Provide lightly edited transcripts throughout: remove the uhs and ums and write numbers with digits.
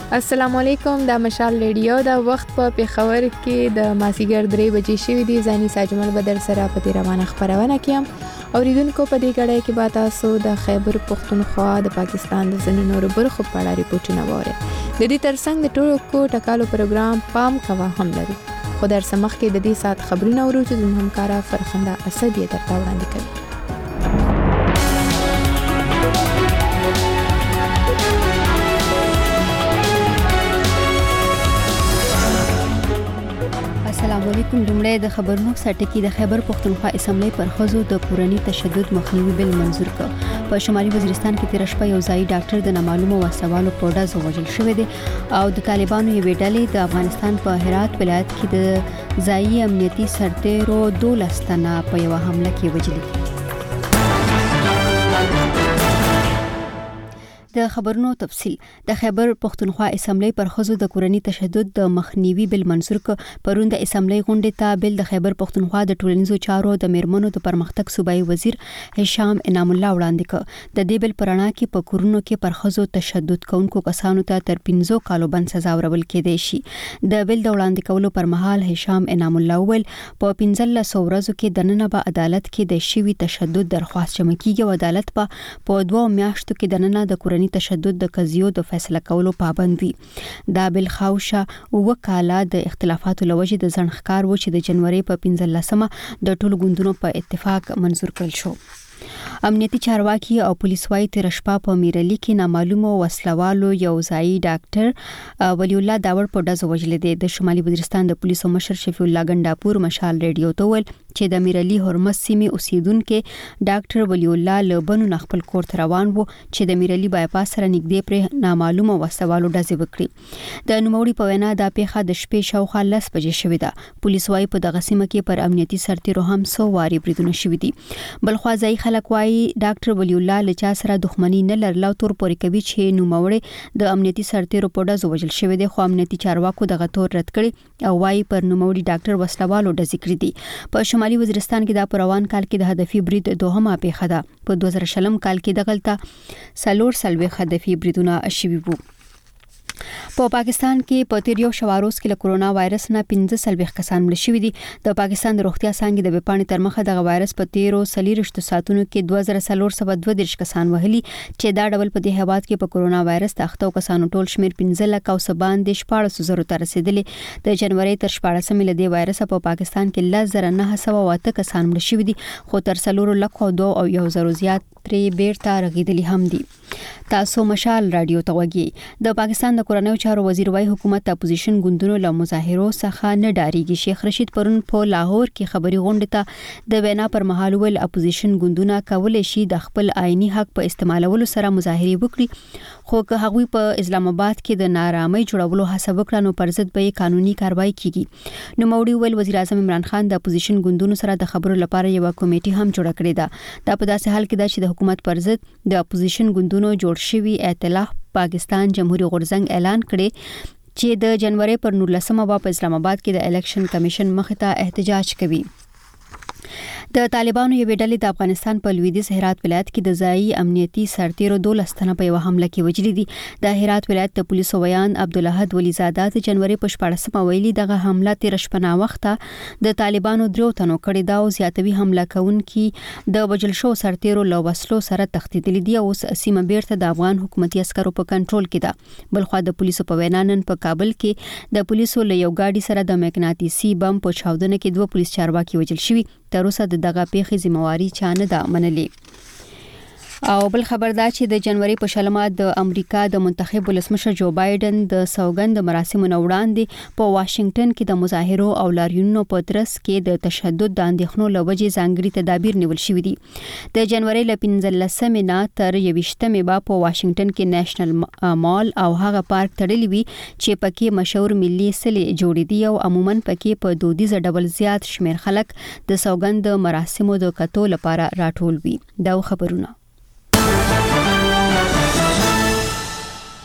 السلام علیکم، د مشال ریډیو د وخت په پیښور کې د مازیګر 3 بجې شوې دي. زاني ساجمل بدر سره په دې روانه خبرونه کیم. اوریدونکو په دې غړې کې به تاسو د خیبر پختونخوا د پاکستان د ځینو نورو برخو په اړه ریپورتونه واورئ. د دې ترڅنګ د ټولو کو ټکالو پروګرام پام کوا هم لري. خو در سمخ کې د دې سات خبرونه اورو چې زموږ همکارا فرخنده اسد یې درته وړاندې کوي. السلام علیکم. لومړی د خبرونو سرټکی د خیبر پختونخوا اسمبلی پر ښځو د کورني تشدد مخنیوي بل منظور کړ. په شمالي وزیرستان کې تیر شپه یو ځای ډاکټر د نامعلومو وسوالو په ډزو وژل شوی دی او د طالبانو یوې ډلې د افغانستان په هرات ولایت کې د ځایي امنیتي سرتیرو 12 تنه په یو حمله کې وژل. د خبرونو تفصیل. د خیبر پختونخوا اسمبلی پر ښځو د کورني تشدد د مخنیوي بل منظور ک. پرون د اسمبلی غونډې ته بل د خیبر پختونخوا د ټولنیزو چارو د میرمنو د پرمختګ صوبایي وزیر هشام انعام الله وړاندې ک. د دې بل پرانا کې په کورونو کې پر ښځو تشدد کوونکو کسانو ته تر 15 کالو بند سزا ورکول کېدای شي. د بل د وړاندې کولو پر مهال هشام انعام الله ویل په 15 ورځو کې د نننه په عدالت کې د شوی تشدد درخواست جمع کیږي او عدالت په 2 میاشتو کې د نننه د کورني تشدد د قضیو د فیصله کولو پابند وي. دا بل خاوشه وکاله د اختلافاتو لوجې د ځنډ ښکار و چې د جنوري په 15مه د ټولو ګوندونو په اتفاق منظور کړل شو. امنیتي چارواکي او پولیس وايي تر شپه په میرلی کې نامعلومو وسلوالو یو ځای ډاکټر ولی الله داور په ډزو وژل دي. د شمالي وزیرستان د پولیسو مشر شفیع الله ګنداپور مشال ریډیو ته ویل چې د میرلی هرمز سیمې اوسیدونکو ډاکټر ولی الله لبنو خپل کور ته روان وو چې د میرلی بایپاس سره نږدې پر نامعلومو وسلوالو ډزې وکړي. د نوموړي په وینا د پیښه د شپې شاوخوا 10 بجې شوې ده. پولیس وايي په دغه سیمه کې پر امنیتي سرتیرو هم 100 واري بریدونه شوي دي. بلخوا ځای خلک وايي ډاکټر ولی الله لچا سره دښمنی نه لرله تور پورې کوي چې نوموړي د امنیتي سرتیرو په ډزو وژل شوی دی. خو امنیتي چارواکو دغه تور رد کړي او وايي پر نوموړي ډاکټر وسلوالو ډزې کړې دي. په شمالي وزیرستان کې د روان کال کې د هدفي برید دوهمه پیښه ده. په 2020 کال کې دغلطه سلور سلوي هدفي بریدونه شوي وو. په پاکستان کې په تیر یو شواروز کې له کرونا وایرس نه 15 کسان مړ شوي دي. د پاکستان د روغتیا څانګې د وپاڼې تر مخه د وایرس په 13 ساعتونو کې 2432 کسان وهلي چې دا ډول په دې هواد کې په کرونا وایرس د اخته کسانو ټول شمیر 15 لک او 14,000 ته رسیدلی. د جنوري تر 14 د دې وایرس په پاکستان کې 1908 کسان مړ شوي دي خو تر 4 لک او 2,000 زیات ترې بیرته رغیدلی هم دي. تاسو مشال رادیو ته وګورئ. د پاکستان د کورنیو چارو وزیر وايي حکومت اپوزیشن ګوندونو له مظاهرو څخه نه ډاریږي. شیخ رشید پرون په لاهور کې خبري غونډه ته د وینا پر مهال ویل اپوزیشن ګوندونه کولای شي د خپل آئینی حق په استعمالولو سره مظاهره وکړي خو که هغوی په اسلام آباد کې د نارامۍ جوړولو هڅه وکړي نو پر ضد به قانوني کاروائی کیږي. نو موري ویل وزیر اعظم عمران خان د اپوزیشن ګوندونو سره د خبرو لپاره یو کمیټه هم جوړ کړې ده. دا په داسې حال کې ده چې د حکومت پر ضد د اپوزیشن ګوندونو جوړ شوی ائتلاف پاکستان جمهوریت غورځنګ اعلان کړي چې د جنوري پر 19 په اسلام آباد کې د الیکشن کمیشن مخې ته احتجاج کوي. د طالبانو یو ډلې د افغانستان په لویدیځ هرات ولایت کې د ځایي امنیتي سرتیرو 12 تنه په یو حمله کې وژل دي. د هرات ولایت د پولیسو ویان عبدالاحد ولیزاده د جنوري په 14 ویلي دغه حمله تیر شپه وخته د طالبانو 3 تنو کړې دا او زیاتوي حمله کوونکي د وژل شو سرتیرو له وسلو سره تښتیدلي دي او سیمه بیرته د افغان حکومتي عسکرو په کنټرول کې ده. بلخو د پولیسو په وینا نن په کابل کې د پولیسو له یو گاډي سره د مقناطیسي بم په چاودنه کې 2 پولیس چارواکي وژل شوي. تر اوسه دغه پیښې ذمہواری چا نه ده منلې. او بل خبر دا چې د جنوري په شلمه د امریکا د منتخب ولسمشر جو بایدن د سوګند مراسمو نه وړاندې په واشنگټن کې د مظاهرو او لاریونونو په ترڅ کې د تشدد د اندېښنو لوجې ځانګړي تدابیر نیول شوي دي. د جنوري له 15 نه تر 20 په واشنگټن کې نېشنل مال او هغه پارک تړلی وي چې پکې مشهور ملي سلې جوړې دي او عموما پکې په دودیز ډول زیات شمیر خلک د سوګند مراسمو د کتو لپاره راټول وي. دا خبرونه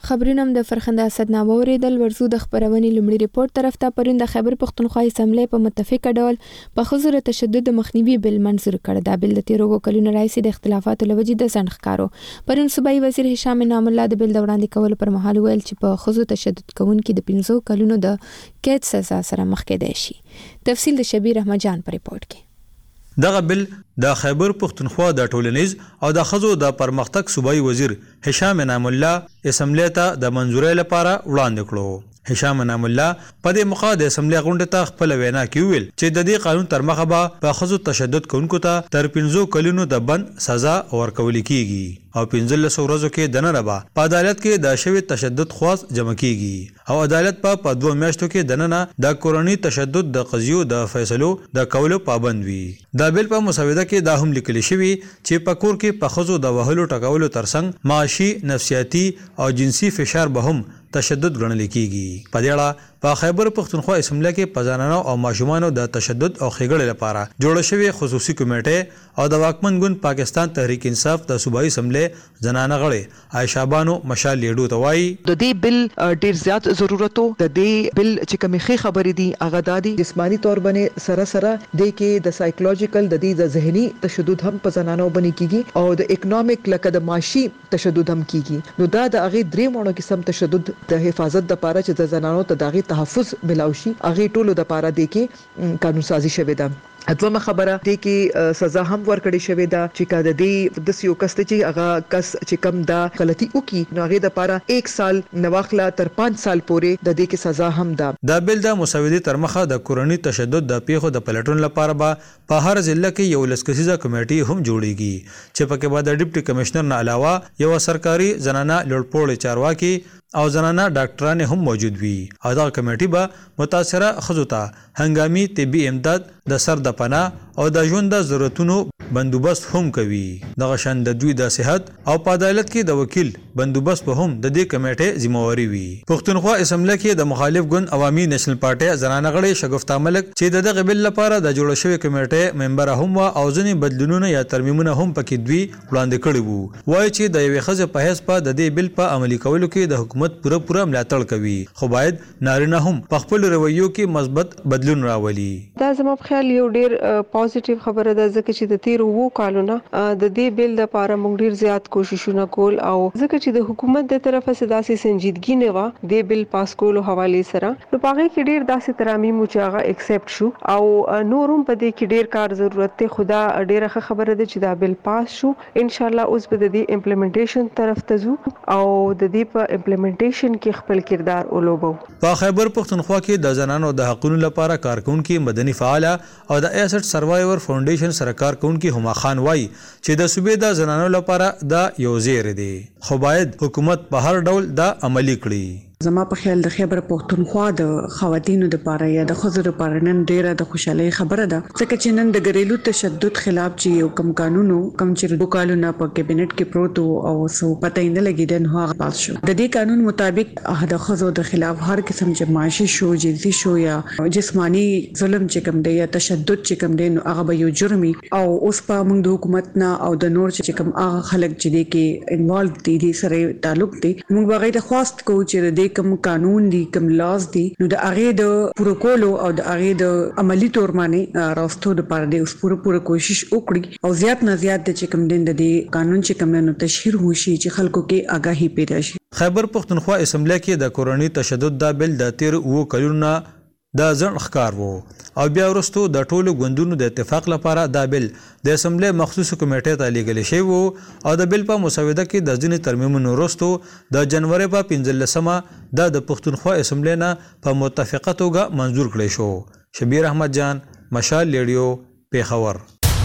خبرونه هم د فرخنده اسدنامه اوریدل. ورزو د خبرونې لومړی ریپورت طرف ته پرون د خیبر پختونخوا اسمبلی په متفقه ډول په ښځو تشدد مخنیوي بل منظور کړ. دا بل د 13 کلونو راځي د اختلافاتو لوجې د ځنډ ښکارو. پرون صوبایي وزیر هشام انعام الله د بل د وړاندې کولو پر مهال ویل چې په ښځو تشدد کوونکي د 15 کلونو د قید سزا سره مخ کېدای شي. تفصیل د شبیر احمد جان پر ریپورت کې. دغه بل د خیبر پختونخوا د ټولنیز او د ښځو د پرمختګ صوبایي وزیر هشام انعام الله اسمبلی ته د منظورۍ لپاره وړاندې کړو. هشام انعام الله په دې موخه د اسمبلی غونډې ته خپل وینا کې ویل چې د دې قانون تر مخه به په ښځو تشدد کوونکو ته تر 15 کلونو د بند سزا ورکول کیږي او 15 ورځو کې دننه به په عدالت کې د شوی تشدد خواست جمع کیږي او عدالت په 2 میاشتو کې دننه د کورنۍ تشدد د قضیو د فیصلو د کولو پابند وي. دا بل په مسوده کې دا هم لیکل شوی چې په کور کې په ښځو د وهلو ټکولو ترڅنګ معاشي، نفسیاتي او جنسي فشار به هم تشدد ګڼل کیږي. په دې اړه په خیبر پختونخوا اسمبلی کې په زنانو او ماشومانو د تشدد او ښېګړې لپاره جوړه شوې خصوصي کمیټه او د واکمن ګوند پاکستان تحریک انصاف د صوبایي اسمبلی زنانه غړې عائشہ بانو مشال لیډو ته وایي د دې بل ډیر زیات ضرورت د دې بل چې کومې ښې خبرې دي هغه دادي جسمانی تور باندې سره د کې د سایکولوژیکل د دې د ذهني تشدد هم په زنانو باندې کیږي او د اکونومیک لکه د معاشي تشدد هم کیږي. نو دا د هغه درې مونږ قسم تشدد د حفاظت د لپاره چې د زنانو ته دغه تحفظ ملاوي هغه ټولو د لپاره د کې قانون سازي شوی ده. اتومه خبره دی کې سزا هم ورکړې شوې ده چې کله د یو کس چې هغه کس چې کم دا غلطي وکي نو هغه د لپاره 1 سال نواخله تر 5 سال پورې د دې کې سزا هم ده. دا بل د مسودې تر مخه د کورنۍ تشدد د پیښو د پلټون لپاره په هر ضلع کې یو لسکسیزه کمیټي هم جوړیږي چې پکې به د ډیپټي کمشنر نه علاوه یو سرکاري زنانه لوړپوړې چارواکي او زنانه ډاکټران هم موجود وي او دا کمیټي به متاثره ښځو ته هنګامي طبي امداد د سر د پناه او د ژوند د ضرورتونو بندوبست هم کوي. دغه شان د دوی د صحت او په عدالت کې د وکیل بندوبست په هم د دې کمیټې ذمہواری وي. پښتونخوا اسمبلی کې د مخالف ګوند عوامي نېشنل پارټي زنانه غړي شګفتا ملک چې دغه بل لپاره د جوړ شوی کمیټې ممبر هم او ځینې بدلونونه یا ترمیمونه هم پکې دوی وړاندې کړي وو. وایي چې د یوې ښځې په حیث په د دې بل په عملي کولو کې د حکومت پوره ملاتړ کوي خو باید نارینه هم په خپل رویو کې مثبت بدلون راولي. دا زما په خیال یو ډیر پوزټیو خبره ده ځکه چې د 13 کالونو د دې بل لپاره موږ ډیر زیات کوششونه کول او ځکه چې د حکومت د طرفه څخه داسې سنجیدګي نه و د بل پاس کولو حواله سره نو پاره کې ډیر داسې ترامیم چې هغه ایکسپټ شو او نورم په دې کې ډیر کار ضرورت ته خدا ډیره خبره ده چې دا بل پاس شو. ان شاء الله اوس به د دې امپلیمنټیشن طرف ته ځو او د دې په امپلیمنټیشن کې خپل کردار ولوبو. په خیبر پختونخوا کې د زنانو د حقوقو لپاره کارکونکو مدني فعال او د ایسټ سروایور فاونډیشن سره کارکونکو هما خان وای چې د صوبې د زنانو لپاره دا یو زیر دی خو باید حکومت په هر ډول دا عملی کړي. زما په خیال د خیبر پختونخوا د خواتینو د لپاره یا د ښځو لپاره نن ډیره د خوشحالي خبره ده ځکه چې نن د ګریلو تشدد خلاف چې یو کم قانونو کم چې د کالونو په کابینټ کې پروت او سو پته نه لګیدل هغه پاس شو. د دې قانون مطابق د ښځو د خلاف هر قسم چې معاشي شو جنسي شو یا جسمانی ظلم چې کم دی یا تشدد چې کم دی نو هغه به یو جرمي او اوس په موږ د حکومت نه او د نور چې کم هغه خلک چې دي کې انوالو دي د سره تعلق دي موږ بغیر خواست کوو چې کوم قانون دي کوم لاز دي نو د هغه د پروتوکول او د هغه د عملی تور باندې راستو د پر دې اوس پوره کوشش وکړي او زیات نه زیات د کوم دین د قانون چې کوم نو تشهیر وشي چې خلکو کې آگاهی پیدا شي. خیبر پختونخوا اسمبلی کې د کورنۍ تشدد د بل د 13 کلونو دا ځن ښکار وو او بیا وروسته د ټولو ګوندونو د اتفاق لپاره دا بل د اسمبلی مخصوص کمیټې ته لیږل شوی وو او د بل په مسوده کې د ځینې ترمیمونو وروسته د جنوري په 15مه د پښتونخوا اسمبلی نه په متفقه توګه منظور کړی شو. شبیر احمد جان مشال لیډیو پیښور.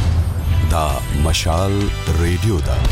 دا مشال ریډیو دا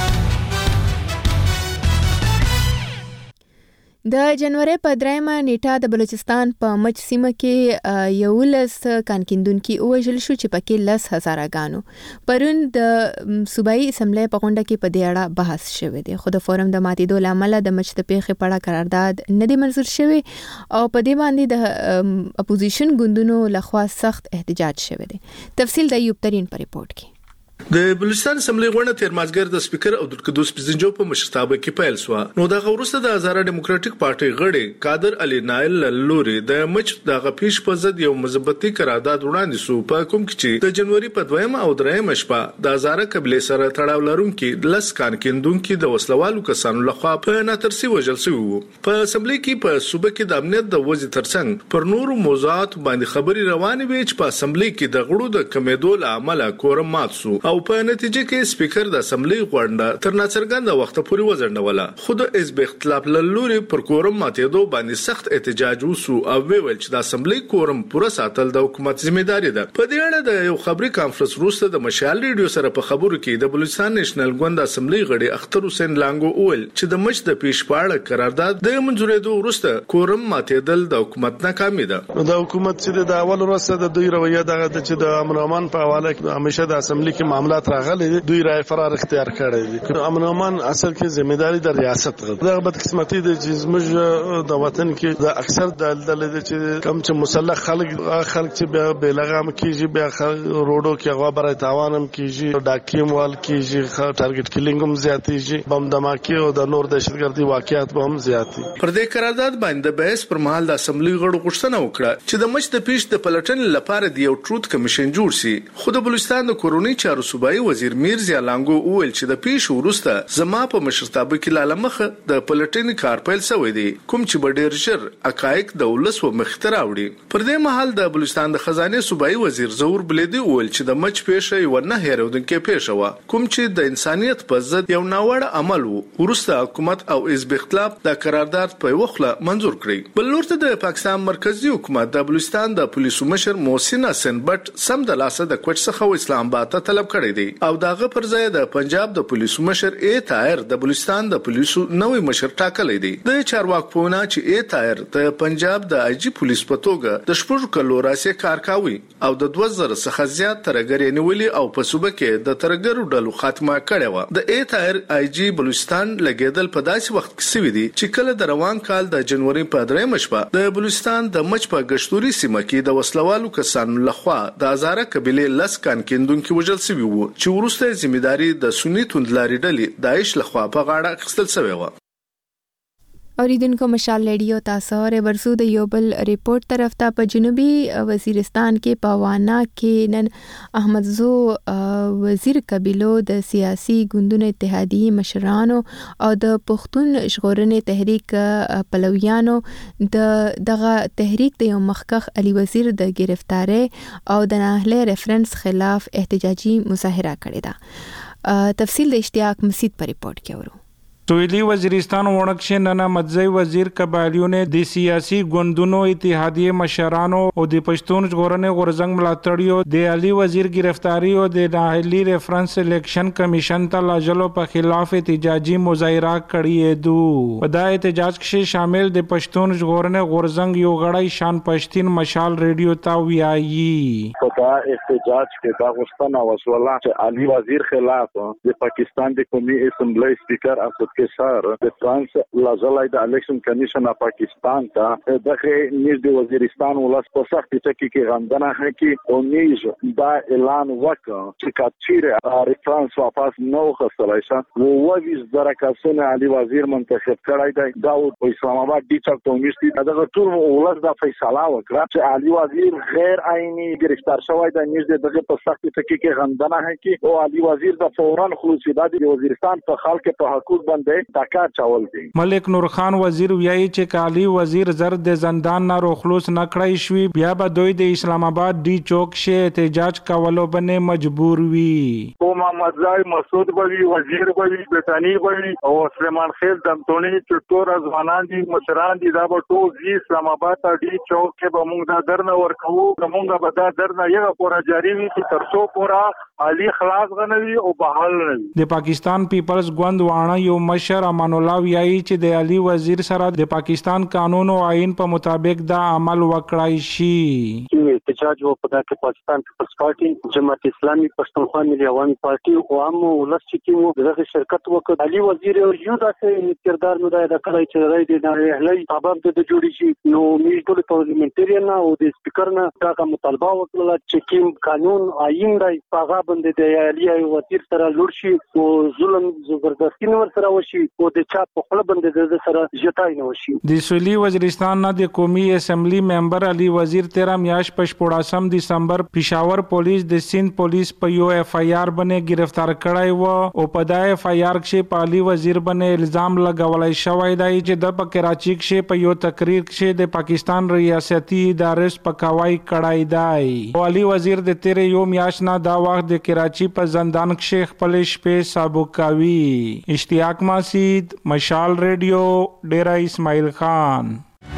د جنوري په 3مه نیټه د بلوچستان په مچ سیمه کې یو لس کانکیندونکو وژل شو چې پکې 10,000 غانو. پرون د صوبایي اسمبلی په غونډه کې په دې اړه بحث شوی دی خو د فورم د ماتېدو لامل د مچ د پیښې په اړه قرارداد نه دی منظور شوی او په دې باندې د اپوزیشن ګوندونو لخوا سخت احتجاج شوی دی. تفصیل د ایوب ترين په ریپورت کې. د بلوچستان اسمبلی غونډه تیر مازګر د سپیکر عبدالقدوس پزنجو په مشرتابه کې پیل شو. نو دغه وروسته د هزاره ډیموکراټیک پارټي غړي قادر علي نایل لوري د مچ دغه پیش په ضد یو مثبتي قرارداد وړاندې شو په کوم کې چې د جنوري په 2 او 3 شپه د هزاره قبيله سره تړاو لرونکي لس کان کیندونکو د وسلوالو کسانو لخوا په ناترسي وژل شوی. په اسمبلی کې په صوبه کې د امنیت د وضع ترڅنګ پر نورو موضوعات باندې خبري روانې وي چې په اسمبلی کې د غړو د کمیدو له امله کورم مات شو او په نتیجه کې سپیکر د اسمبلی غونډه تر ناڅرګنده وخت پورې وځنډوله. خود حزب اختلاف لوري پر کورم ماتېدو باندې سخت احتجاج وسو او ویل چې د اسمبلی کورم پوره ساتل د حکومت ځمېداري ده. په دې اړه د یو خبري کانفرنس وروسته د مشال ریډیو سره په خبرو کې د بلوچستان نېشنل ګوند اسمبلی غړي اختر حسین لانګو وویل چې د مچ د پیش پاړه قرارداد د منځورېدو وروسته کورم ماتېدل د حکومت ناکامي ده. د حکومت چې د اول وروسته د دوی رویه دغه چې د امن امان په حواله کې همیشه د اسمبلی کې معاملات راغلي دوی رائے فرار اختیار کړی دي. امن امان اصل کې ځمېداري د ریاست غو دغه بدقسمتي د جزمج د وطن کې د اکثر د چې کم چې مسلح خلک چې به لغام کیږي بیا روډو کې هغه برای تاوانم کیږي ډاکیم وال کیږي ټارګټ کیلینګ هم زیاتېږي بم دماکي او د نور دهشتګردي واقعیت به هم زیاتې. پر دې قرارداد باندې بحث پر مهال د اسمبلی غړو غوښتنه وکړه چې د مچ د پیش د پلټنې لپاره د یو ټروت کمیشن جوړ شي. خو د بلوچستان د کورونی چارو صوبایي وزیر میرزا لانګو وویل چې د پیش وروسته زما په مشرتابه کې لاله مخه د پلټنې کار پیل شوی دی کوم چې به ډېر ژر حقایق د ولس و مخته راوړي. پر دې مهال د بلوچستان د خزانه صوبایي وزیر زهور بلیدي وویل چې د مچ پیښه یو نه هېرودونکې پیښه و کوم چې د انسانيت په ضد یو ناوړه عمل و. وروسته حکومت او حزب اختلاف د قرارداد په وخله منزور کړی. بل لورته د پاکستان مرکزی حکومت د بلوچستان د پولیسو مشر محسن حسن بټ سم د لاسه د کوټ څخه اسلام آباد ته طلب کړی دی او داغه پر ځای د پنجاب د پولیسو مشر ای طاهر د بلوچستان د پولیسو نوې مشر ټاکلی دی. د چارواکو په وینا چې ای طاهر د پنجاب د آی جی پولیس په توګه د شپږ کلو راځي کار کوي او د 2000 څخه زیات ترګری نیولې او په صوبه کې د ترګرو ډلو خاتمه کړې و. د ای طاهر آی جی بلوچستان لګیدل په داسې وخت کې سوي دي چې کله د روان کال د جنوري په 3 شپه د بلوچستان د مچ په غشتوري سیمه کې د وسلوالو کسانو لخوا د هزاره قبيله لس کان کیندونکو وژل شوی وو چې وروسته ځمېداري د سنی توندلاري ډلې داعش لخوا په غاړه اخیستل شوی و. اوریدونکو مشال ریډیو تاسو ورې ورسو د یو بل ریپورت طرف ته په جنوبي وزیرستان کې پوانا کې نن احمد زو وزیر قبيلو د سیاسي ګوندونو اتحادیه مشرانو او د پښتون ژغورنې تحریک پلویانو دغه تحریک د یو مخکخ علي وزیر د گرفتاری او د ناهله ریفرنس خلاف احتجاجي مظاهره کړې ده. تفصیل د اشتیاق مسید په ریپورت کې ورو. سویلی وزیرستان وړکشه نن مدزی وزیر قبایلیونه د سیاسي ګوندونو اتحادیه مشرانو او د پښتون ژغورنې غورزنګ ملاتړیو د علي وزیر گرفتاری او د ناهلی ریفرنس الیکشن کمیشن ته لاجلو په خلاف احتجاجي مظاهره کړی دو. په دا احتجاج کې شامل د پښتون ژغورنې غورزنګ یو غړی شان پښتين مشال ریډیو ته ویایي. په دا احتجاج کې دا غوښتنه وشوله چې علي وزیر خلاف د پاکستان د قومي اسمبلی سپیکر اسد के सर फ्रांस लाजलाई the election commission of Pakistan का दखे निज द वजीरिस्तान वलास पर सख्त तकी के गंदना है कि निज दा ऐलान वक चिकाचीर फ्रांस वापस नो खसलाइसा वो वजिस दरकासन अली वजीर منتخب کړای دی داود اسلامآباد ډی چک ته مشتي دغه ټول ولس د فیصله وکړه چې علي وزیر غیر عیني گرفتار شوی دی. نږ دغه په سخت تکی کې غندنه ہے کہ او علي وزیر د فوران خلوص د وزیرستان په خلک په حقوق باندې ټاکا چاول دی. ملک نور خان وزیر ویایي چې کالی وزیر زرد د زندان نه روخلوص نه کړی شوی بیا به دوی د اسلام آباد ډی چوک شه احتجاج کولو باندې مجبور وي. او محمد زای مسعود بوي وزیر بوي بتانی بوي او سلیمان خیل دمتونی چې ټول ځوانان دي مشران دي دا به ټول زی اسلام آباد ډی چوک کې به موږ دا درنه ورکو موږ به دا درنه یو پورا جاری وي چې ترڅو پورا علي خلاص غنوي او بحال نه وي. د پاکستان پیپلز ګوند وانه یو مشر امان الله ویایي چې د علي وزیر سره د پاکستان قانون او آئین په مطابق دا عمل وکړای شي. احتجاج و په دغه پاکستان پیپلز پارټي جماعت اسلامي پښتونخوا ملي عوامي پارټي او هم ولس چې مو دغه شرکت وکړ علي وزیر یو داسې کردار نو دا کړی چې راځي د اهلي سبب د جوړی شي نو موږ ټول پارلیمنټریان او د سپیکر نه دا مطالبه وکړه چې کوم قانون آئین دی هغه باندې د علي وزیر سره لور شي او ظلم زبردستی نور سره وشي او د چا په خپل باندې د سره جټای نه وشي د سویلي وزیرستان نه د قومي اسمبلی ممبر علي وزیر 13 میاشت پښپوړاسم دسمبر پېښور پولیس د سند پولیس په یو اف آی آر باندې گرفتار کړای و او په دا اف آی آر کې په علي وزیر باندې الزام لګولای شوی دی چې د کراچي کې په یو تقریر کې د پاکستان ریاستي ادارې سپکاوی کړای دی او علي وزیر د 13 یو میاشت نه دا وخت د کراچي په زندان کې خپل شپې سابقاوي. اشتیاق ماسید، مشال ریډیو، ډیرا اسماعیل خان.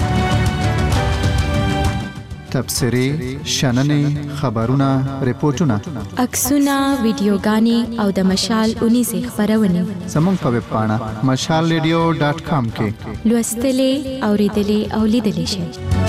تبصرې، شننې، خبرونه، ریپورتونه، عکسونه، ویډیوګانې او د مشال 19 خبرونه زموږ په ویب پاڼه mashalradio.com کې لوستلې، اوریدلې او لیدلې شئ.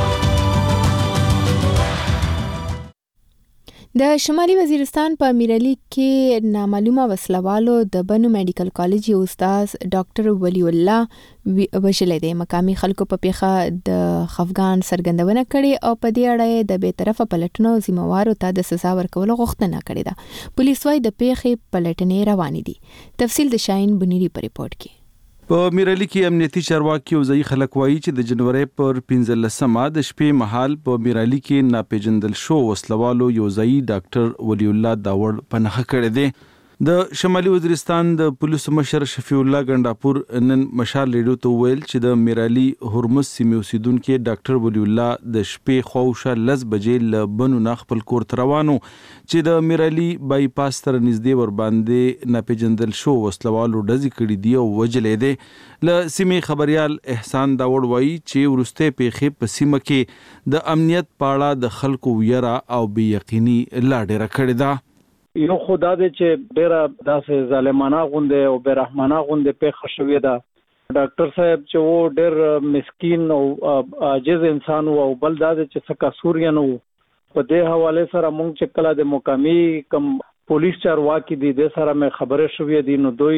د شمالي وزیرستان په میرعلي کې نامعلومه وسلوالو د بنو میډیکل کالج یو استاد ډاکټر ولی الله وشلې د مقامی خلکو په پیخه د خفګان سرګندونه کړي او په دې اړه د بې طرفه پلټنو ذمہوارو ته د سزا ورکولو غوښتنه کړې ده. پولیس وايي د پیښې پلټنې روانې دي. تفصیل د شاهین بنيري په ریپورت کې. په میرعلي کې امنیتي چارواکي او ځای خلک وایي چې د جنوري پر 15مه د شپې مهال په میرعلي کې ناپېژندل شو وسلوالو یو ځای ډاکټر ولی الله داوړ پنهخه کړی دی. د شمالي وزیرستان د پولیسو مشر شفیع الله ګنداپور نن مشال ریډیو ته ویل چې د میرعلي هرمز سیمې اوسیدونکو ډاکټر ولی الله د شپې خوښه 10 بجې له بنو نه خپل کور ته روانو چې د میرعلي بای پاس تر نږدې ور باندې ناپېژندل شو وسلوالو ډزې کړې دی او وجلې دی. له سیمې خبريال احسان داوړ وایي چې ورسته پیښې په سیمه کې د امنیت پاړه د خلکو ویرا او بې یقیني لا ډیره کړې ده. یو خدا دې چې ډیره داسې ظالمانه غونډه او بیرحمانه غونډه په خښوي ده. ډاکټر صاحب چې وو ډیر مسکین او عاجز انسان وو او بل دا چې څه قصور یې نو په دې حواله سره مونږ چې کله د مقامی کم پولیس چارواکي دي د سره مې خبره شوې دي نو دوی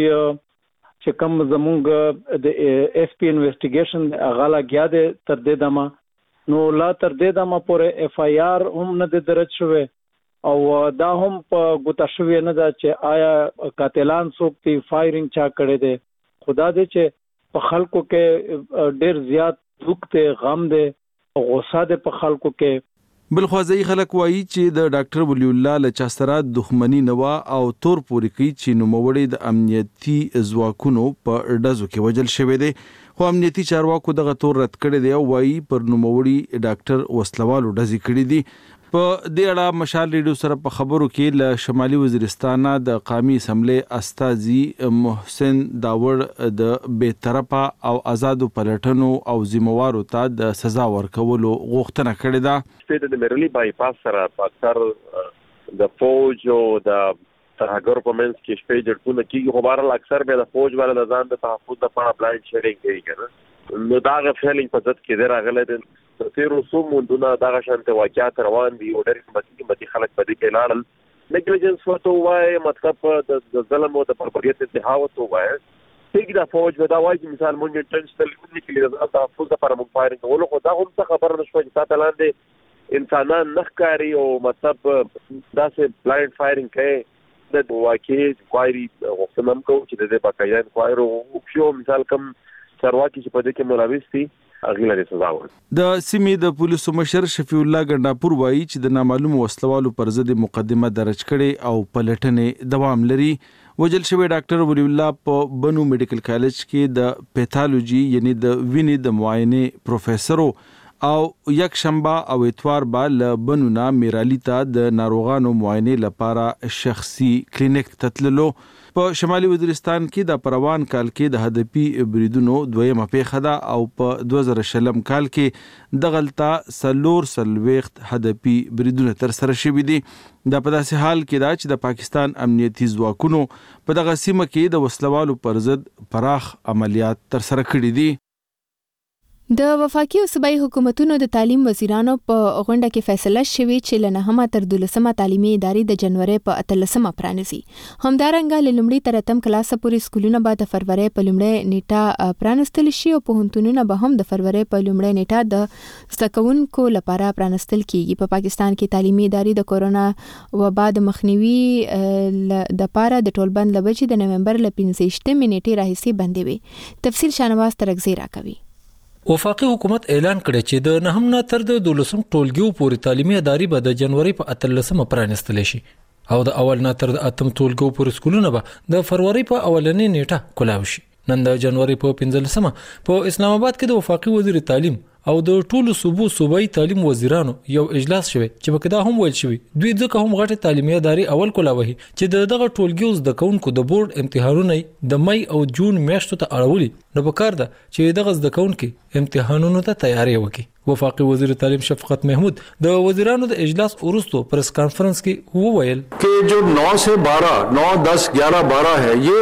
چې کم زمونږ د اس پی انویسټیګیشن غالا گیا دې تر دې دمه نو لا تر دې دمه پورې اف آی آر هم نه درج شوه او دا هم په ګوتا شوې نه ده چې آیا قاتلان څوک دي فایرینګ چا کړی دی. خدا دې چې په خلکو کې ډیر زیات دکھ ته غم دی او غوسه ده په خلکو کې. بلخوازي خلک وایي چې د ډاکټر ولی الله له چا سره دښمنی نوا او تور پوري کوي چې نوموړی د امنیتي ځواکونو په ډزو کې وجل شوی دی. خو امنیتي چارواکو دغه تور رد کړی دی او وایي پر نوموړی ډاکټر وسلوالو ډزې کړې دي. په دې اړه مشال ریډیو سره په خبرو کې له شمالي وزیرستان د قومي اسمبلی استاذي محسن داوړ د بې طرفه او آزادو پلټنو او ذمہوارو ته د سزا ورکولو غوښتنه کړې ده. د میرعلي بای پاس سره په اکثر د فوج او د ترهګر په منځ کې شپې جړونه کیږي خو بهرحال اکثر به د فوج والا د ځان د تحفظ لپاره بلایند شیډینګ کوي کنه نو دا فیلینګ په ځد کې راغلی دی. تیرو څو مونږونه دغه شانته واقعیت روان دي او ډېر قیمتي خلک په دې کې لاړل. نیګلیجنس ورته وایي مطلب د ظلم او د بربریت انتها ورته وایي. ټیک دا فوج به دا وایي چې مثال مونږ انټنشنل لیکلي د تحفظ لپاره مونږ فایرینګ کولو خو دا هم څه خبره نشوه چې تاسو لاندې انسانان نه ښکاري او مطلب داسې بلایند فایرینګ کوي د واقعي کوایري غوښتنه هم کوو چې د دې باقاعده انکوایري وکړو. مثال کوم چارواکي چې په دې کې ملوث دي د سیمې د پولیسو مشر شفیع الله ګنداپور وایي چې د نامعلوم وسلوالو پر ضد مقدمه درج کړي او پلټنې دوام لري. وجل شوی ډاکټر ولی الله په بنو میډیکل کالج کې د پیتالوجي یعنی د وینې د معاینې پروفیسور او یک شنبه او اتوار به له بنو نه میرعلي ته د ناروغانو معاینې لپاره شخصي کلینیک تتللو. په شمالي وزیرستان کې د پروان کال کې د هدفي بریدونو دویمه پیښه ده او په 2020 کال کې دغلطه سلوخت هدفي بریدونه تر سره شوي دي. دا په داسې حال کې ده چې د پاکستان امنیتي ځواکونو په دغه سیمه کې د وسلوالو پر ضد پراخ عملیات تر سره کړي دي. د وفاقي او صوبایي حکومتونو د تعلیم وزیرانو په غونډه کې فیصله شوې چې له 9 تر 12 تعلیمي ادارې د جنوري په 13 پرانیزي. همدارنګه له لومړي تر 8 کلاس پورې سکولونه به د فروری په لومړۍ نیټه پرانستل شي او پوهنتونونه به هم د فروری په لومړۍ نیټه د زدهکوونکو لپاره پرانستل کیږي. په پاکستان کې تعلیمي ادارې د کورونا وبا د مخنیوي د لپاره د ټولبند لوجې د نومبر ل 15 نیټې راهیسې بندې وي. تفصیل شانواز ترغزی راکوي. وفاقي حکومت اعلان کړی چې د 9 تر 12 ټولګیو پورې تعلیمي ادارې به د جنوري په 13 پرانستل شي او د اول نه تر 8 ټولګیو پورې سکولونه به د فروری په اولنۍ نیټه کولاو شي. نن د جنوري په 15 په اسلام آباد کې د وفاقي وزیر تعلیم او د ټولو صوبایي تعلیم وزیرانو یو اجلاس شوی چې په کې دا هم ویل شوی دوی ځکه هم غټه تعلیمي ادارې اول کولاوي چې دغه ټولګیو زدهکونکو د بورډ امتحانونه د مئی او جون میاشتو ته اړولي نو په کار ده چې دغه زدهکونکو امتحانونو ته تیاری وکړي. وفاقي وزیر تعلیم شفقت محمود د وزیرانو د اجلاس وروسته پریس کانفرنس کې وویل कि जो 9 से 12, 9, 10, 11, 12 है ये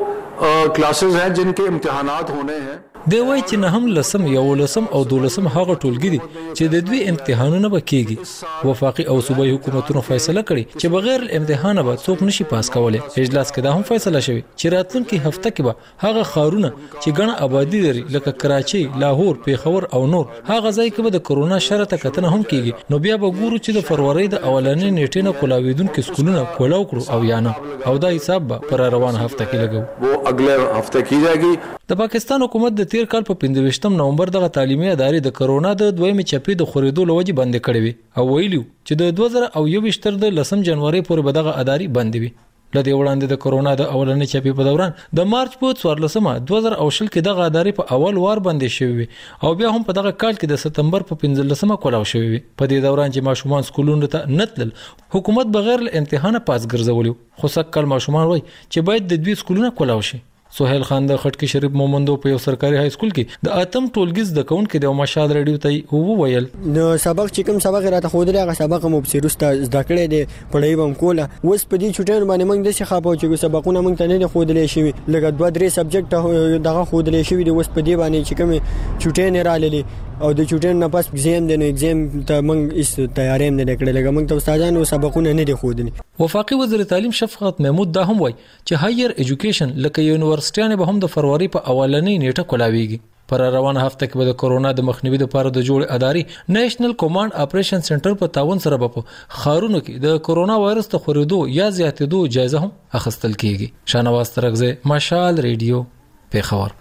वो क्लासेस हैं जिनके इम्तिहानात होने हैं. دی وای چې نه هم لسم یو لسم او دولسم هغه ټولګي دي چې د دوی امتحانونه به کیږي. وفاقي او صوبایي حکومتونو فیصله کړې چې بغیر امتحان به څوک نشي پاس کولای. اجلاس کې دا هم فیصله شوی چې راتلونکي هفته کې به هغه خارونه چې ګڼه آبادی لري لکه کراچي، لاهور، پیښور او نور هغه ځای کې به د کرونا شرطه کتنه هم کیږي. نو بیا به ګورو چې د فروری د اولنۍ نیټې نه کولاویدونکو سکولونه کولاو کړو او یا نه او دا حساب به پر روان هفته کې لګو वो अगले हफ्ते की जाएगी. د پاکستان حکومت د تیر کال په 15 نومبر دغه تعلیمي ادارې د کرونا د دویمې چپې د خورېدو لوجې بند کړې وي او ویلو چې د 2021 تر د 10 جنوري پورې به دغه ادارې بند وي. لدې وړاندې د کرونا د اولنې چپې په دوران د مارچ په 14 2020 کې دغه ادارې په اول وار بندې شوې او بیا هم په دغه کال کې د سپتمبر په 15 کولاو شوې. په دې دوران چې ماشومان سکولونو ته نتلل حکومت بغیر امتحان پاس ګرځولیو خو سکل ماشومان وای چې باید د دوی سکولونه کولاو شي. سہیل خان د خټکی شریف مومندو په یو سرکاري های سکول کې د اتم ټولګیز د کون کې د مشال ریډیو ته وویل نو سبق چې کوم سبق راته خو درې هغه سبق مو په سیروسته زده کړې دي پړای بم کوله اوس په دې چټن باندې موږ د څه خاپو چې سبقونه موږ ته نه خو دلې شي لکه 2-3 سبجیکټ دغه خو دلې شي دي اوس په دې باندې چې کوم چټن را للی او د چټن نه پس ایگزام دی نو ایگزام ته موږ اس تیارې نه کړې لکه موږ ته استادانو سبقونه نه دي خو دي. وفاقي وزیر تعلیم شفقت محمود دا هم وای چې هایر ایجوکیشن لکه یونیورسيټیانه به هم د فروری په اولنۍ نیټه کولاویږي. پر روانه هفته کې به د کرونا د مخنیوي لپاره د جوړ ادارې نېشنل کمانډ اپریشن سنټر په تعاون سره په خارونو کې د کرونا وایرس ته خورېدو یا زیاتېدو جایزه هم اخیستل کیږي. شانواز ترغزه مشال ریډیو پیښور.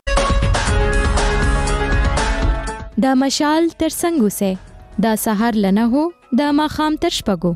دا مشال تر څنګه سه دا سحر لنه هو دا ماخام تر شپګو.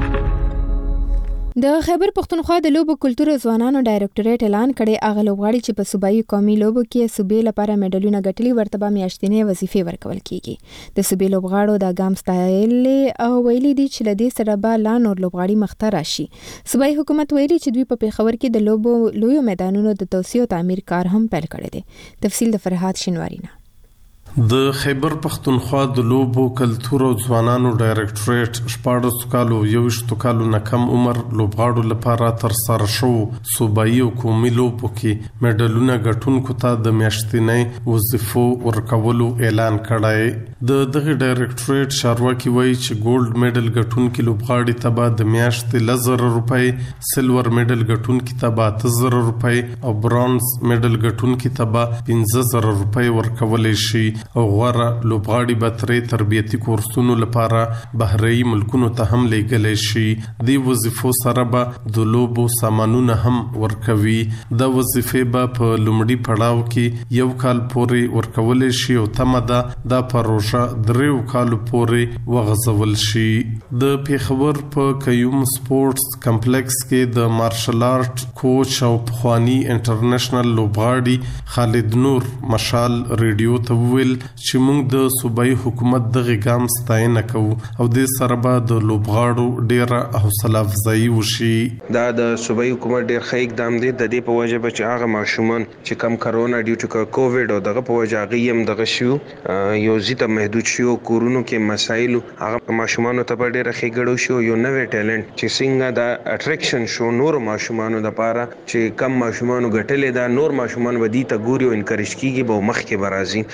د خیبر پختونخوا د لوبو کلتور ځوانانو ډایریکټوریټ اعلان کړي اغه لوبغاړي چې په صوبایي قومي لوبو کې صوبې لپاره میډالونه ګټلي ورته به میاشتنې وظیفې ورکول کیږي. د صوبې لوبغاړو د ګام ستایل او ویلي دي چې لدې سره به لا نور لوبغاړي مخته راشي. صوبایي حکومت ویلي چې دوی په پیښور کې د لوبو لویو میدانونو د توسعه او تعمیر کار هم پیل کړی دی. تفصیل د فرحات شینوارینا. د خیبر پختونخوا د لوبو کلتور او ځوانانو ډایریکټوریټ 14 کالو 21 کالو نه کم عمر لوبغاړو لپاره تر سره شو صوبایي او قومي لوبو کې میډالونه ګټونکو ته د میاشتنۍ وظیفو ورکولو اعلان کړی. د دغه ډایریکټوریټ چارواکي وایي چې ګولډ میډل ګټونکو لوبغاړي ته به د میاشتې 1000 روپۍ، سلور میډل ګټونکو ته به 8000 روپۍ او برونز میډل ګټونکو ته به 15000 روپۍ ورکول شي. او غوړه لوبغاړي به ترې تربیتي کورسونو لپاره بهري ملکونو ته هم لیږل شي. د وظیفو سره به د لوبو سامانونه هم ورکوي. د وظیفې به په لومړي پړاو کې 1 کال پورې ورکول شي او تمه ده د پروژه 3 کال پورې وغځول شي. د پیښور په کیوم سپورتس کمپلیکس کې د مارشل آرټ کوچ او پخوانی انټرنیشنل لوبغاړي خالد نور مشال ریډیو ته ویل چې موږ د صوبایي حکومت دغه ګام ستاینه کوو او د سره به د لوبغاړو ډیره حوصله افزایی وشي. دا د صوبایي حکومت ډیر ښه اقدام دی د دې په وجه چې هغه ماشومان چې کم کرونا ډیو ټو کووډ او دغه په وجه هغه هم دغه شو یو زیته محدود شو کورونو کې مسایل هغه ماشومان ته په ډیره ښه ګړو شو یو نوې ټیلنت چې څنګه د اټریکشن شو نور ماشومان لپاره چې کم ماشومان غټلې دا نور ماشومان ودی ته ګوري او انکریج کیږي به مخ کې برازي. ای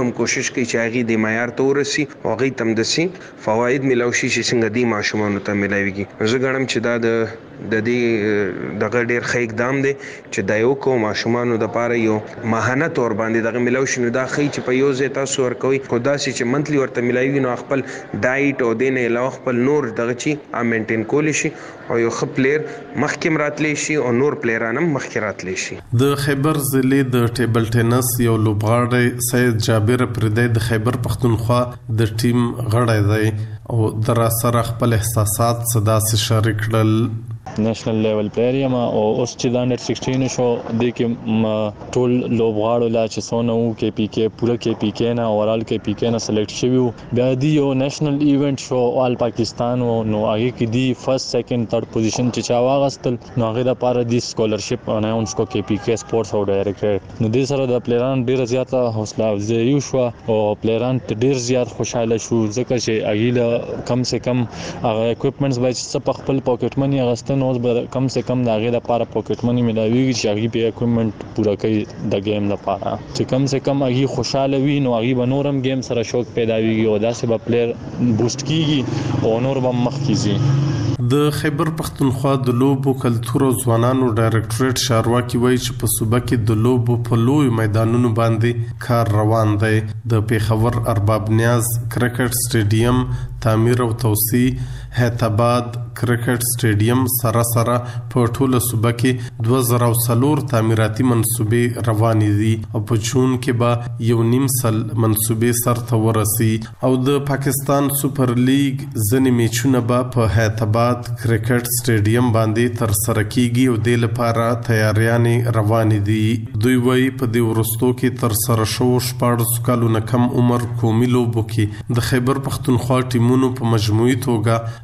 هم کوشش کوي چې هغه د معیار ته ورسي او هغه تم دسي فواید ملو شي چې څنګه د ماشومانو ته ملويږي. زه غواړم چې دا د دې دغه ډیر ښه اقدام دی چې دا یو کوم ماشومانو د پاره یو ماهانه تور باندې دغه ملو شنو دا خی چې په یو ځای تاسو ورکوي خدا سي چې منتلی ورته ملایوي نو خپل ډایټ او دینه علاوه خپل نور دغه چی مینټین کولی شي او یو ښه پلیر مخکې راتلی شي او نور پلیرانم مخکې راتلی شي. د خیبر ضلع د ټیبل ټینس یو لوبغاړی سید جابر پردی د خیبر پختونخوا د ټیم غړی دی او در سره خپل احساسات صدا سره شریک کړل. نېشنل لیول پلیر یم او اوس چې دا انډر 16 شو د کې ټول لوبغاړو لا چې سونه وو کې پی کې پوره کې پی کې نه اورال کې پی کې نه سلیکټ شوی بیا دی یو نېشنل ایونت شو آل پاکستان نو هغه کې دی فرست سیکنډ تھرد پوزیشن چې چا واغستل نو هغه د پاره دی سکولرشپ اناونس کو کې پی کې سپورتس او ډایریکټر نو د سره د پلیران ډیر زیاته حوصله افزایی شو او پلیران ډیر زیات خوشاله شو ځکه چې هغه کم سے کم هغه اکوپمنټس باید څه په خپل پاکټ منی اغستل نو کم سے کم دا غي د پاره پاکټ منی ملاویږي چې هغه په اکوپمنټ پورا کوي د گیم لپاره چې کم سے کم هغه خوشاله وي نو هغه بنورم گیم سره شوق پیدا ویږي او داسې به پلیر بوست کیږي او نور به مخ کیږي. د خیبر پختونخوا د لوبو کلتور او ځوانانو ډایریکټریټ شارواکي وایي چې په صوبه کې د لوبو په لوی میدانونو باندې کار روان دی. د پیښور ارباب نیاز کرکټ سټیډیم تعمیر او توسعه هیتاباد کرکټ سټیډیم سره په ټوله صوبه کې 2004 تعمیراتي منصوبې روانې دي او په جون کې به یو نیم سل منصوبې سرته ورسي او د پاکستان سپر لیگ ځنې میچونه به په هیتاباد کرکټ سټیډیم باندې تر سره کیږي او د لپاره تیاریانې روانې دي. دوی وایي په دې ورستو کې تر سره شو 14 کالو کم عمر قومي لوبو کې د خیبر پختونخوا ټیمونو په مجموعي توګه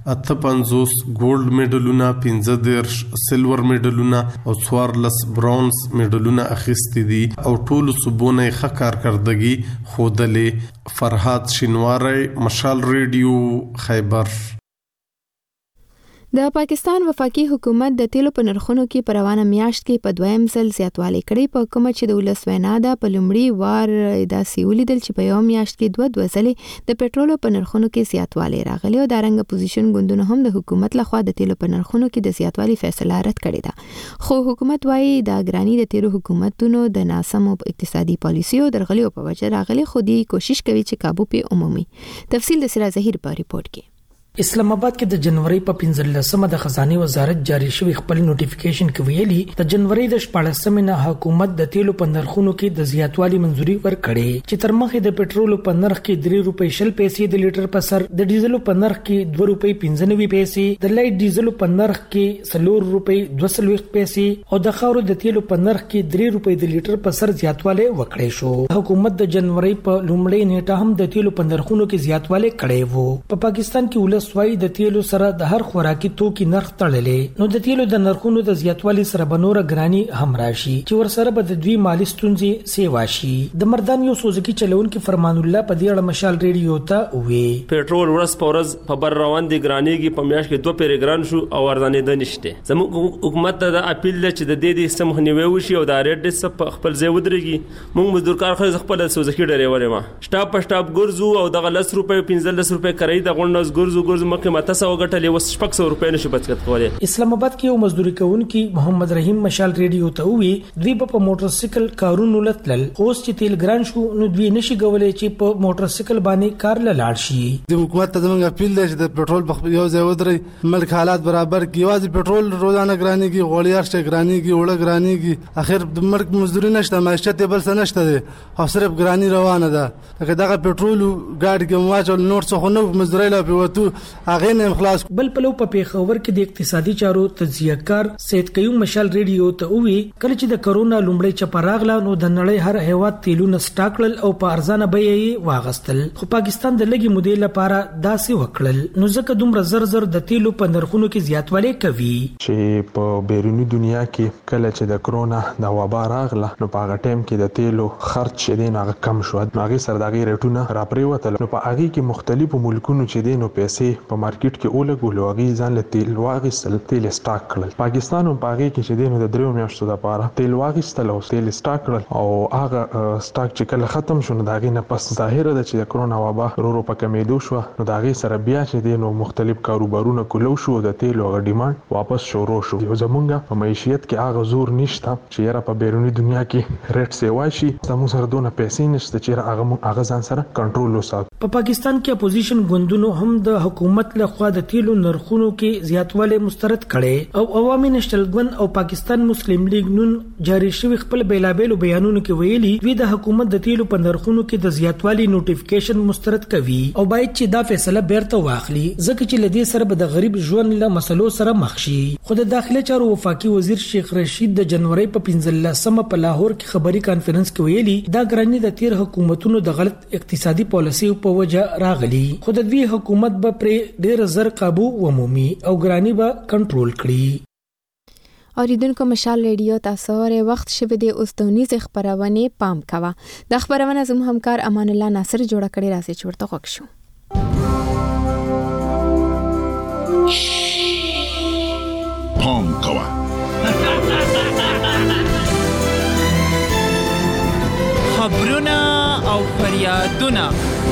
58 ګولډ میډلونه 15 سلور میډلونه او 14 برونز میډلونه اخیستي دي او ټول صوبونه ښه کارکردګي خودلې. فرهاد شینواری مشال ریډیو خیبر. د پاکستان وفاقي حکومت د تیلو په نرخونو کې په روانه میاشت کې په دویم ځل زیاتوالی کړی په کومه چې د ولس وینا ده په لومړي وار داسې ولیدل چې په یو میاشت کې دوه ځلې د پټرولو په نرخونو کې زیاتوالی راغلی او د رنګ اپوزیشن ګوندونو هم د حکومت لخوا د تیلو په نرخونو کې د زیاتوالی فیصله رد کړې ده خو حکومت وايي د ګرانی د تیرو حکومتونو د ناسمو اقتصادي پالیسیو درغلیو په وجه راغلي خو دی کوشش کوي چې کابو په عمومي. تفصیل د سرا ظهیر په ریپورت کې. اسلام آباد کې د جنوري په 15مه د خزانه وزارت جاری شوی خپل نوټیفیکیشن کې ویلي د جنوري د 14مه نه حکومت د تیلو په نرخونو کې د زیاتوالي منځوري ورکړي چې تر مخه د پټرولو په نرخ کې 3 روپۍ شل پیسې د لیټر په سر د ډیزلو په نرخ کې 2 روپۍ 95 پیسې د لایټ ډیزلو په نرخ کې 4 روپۍ 220 پیسې او د خاورو د تیلو په نرخ کې 3 روپۍ د لیټر په سر زیاتوالی وکړي شو. حکومت د جنوري په لومړۍ نیټه هم د تیلو په نرخونو کې زیاتوالی کړی وو. په پاکستان کې ولسوای د تیلو سره د هر خوراکي توکي نرخ تړلې نو د تیلو د نرخونو د زیاتوالي سره بنور ګرانی هم راشي چې ور سره به د دوی مالی ستونزې سیوا شي. د مردان یو سوزکی چلونکو فرمان الله په دې اړه مشال ریډیو ته وی پټرول ورس پورز په بر روان دي ګرانیږي په میاش کې 2 پیریګران شو او ارزانه ده نشته. زموږ حکومت د اپیل چې د دې سم خنیوي وشي او د ریډ د خپل ځای ودرېږي. موږ مزدورکار خو خپل سوزکی ډریور ما سټاپ په سټاپ ګرځو او د 10 روپۍ 15 روپۍ کرای د غونډوس ګرځو مکه تاسو غټلې وس 600 روپۍ نشو بچت کولای. اسلام آباد کې یو مزدوري کوونکی محمد رحیم مشال ریډیو ته وی دوی په موټر سایکل کارونو لتل اوس چې تیل ګران شو نو دوی نشي غولې چې په موټر سایکل باندې کار لاړ شي. د حکومت ته زموږ اپیل دی چې د پټرول په یو ځای ودرې ملک حالات برابر کی یوازې پټرول روزانه ګرانی کی غوړیار شته ګرانی کی وړه ګرانی کی اخر د مرګ مزدوري نشته معیشت بل څه نشته او صرف ګرانی روانه ده. دغه پټرول ګاډي کې مواجه نور څه خو نو مزدوري لا پیوتو هغه نه خلاص. بل پلو په پیښور کې د اقتصادي چارو تجزیه کار سید قیوم مشال ریډیو ته وی کله چې د کرونا لومړی چپراغله نو د نړۍ هر هیواد تیلونه سټاکل او په ارزانه بیې واغستل خو پاکستان د لګي مودې لپاره داسې وکړل نو ځکه دومره زر د تیلو په نرخونو کې زیاتوالی کوي چې په بیرونی دنیا کې کله چې د کرونا د وبا راغله نو په هغه ټیم کې د تیلو خرچ دین هغه کم شو نو هغه سره د ریټونه راپریوتل نو په هغه کې مختلفو ملکونو چې دین او پیسې هغه په مارکیټ کې اولګول هغه ځان له تیل واغستل تیل سٹاک کړل پاکستان هم پاګه کې چې دینو د دریو میاشتو لپاره تیل واغستل او تیل سٹاک کړل او هغه سٹاک چې کله ختم شو نو داغه نه پس ظاهر ده چې د کرونا وبا ورو په کمیدو شو نو داغه سره بیا چې دینو مختلف کاروبارونه کولو شو د تیل او ډیماند واپس شروع شو یو زمونږه په معیشت کې هغه زور نشته چې یاره په بیرونی دنیا کې ریټ سی واشي زموږ سره دونه پیسې نشته چې هغه ځان سره کنټرول وساتو په پاکستان کې اپوزیشن ګوندونو هم د حکومت له خوا د تیلو نرخونو کې زیاتوالی مسترد کړي او عوامي نېشنل ګوند او پاکستان مسلم لیگ نون جاری شوی خپل بیلابېلو بیانونو کې ویلي وی د حکومت د تیلو په نرخونو کې د زیاتوالی نوټیفیکیشن مسترد کوي او باید چې دا فیصله بیرته واخلي ځکه چې لدې سره به د غریب ژوند له مسلو سره مخ شي خو د داخلي چارو وفاقي وزیر شیخ رشید د جنوري په 15مه په لاهور کې خبري کانفرنس کې ویلي دا ګرانی د تیر حکومتونو د غلط اقتصادي پالیسي په وجه راغلي خو د دوی حکومت به پر ډیر زر قابو ومومي او ګرانی به کنټرول کړي اوریدونکو مشال ریډیو تاسو ورې وخت شوه د اوستونیز خبرونه پام کوا د خبرونه زموږ همکار امان الله ناصر جوړ کړي راځي چې ورته خوښ شو پام کوا خبرونه او فریادونه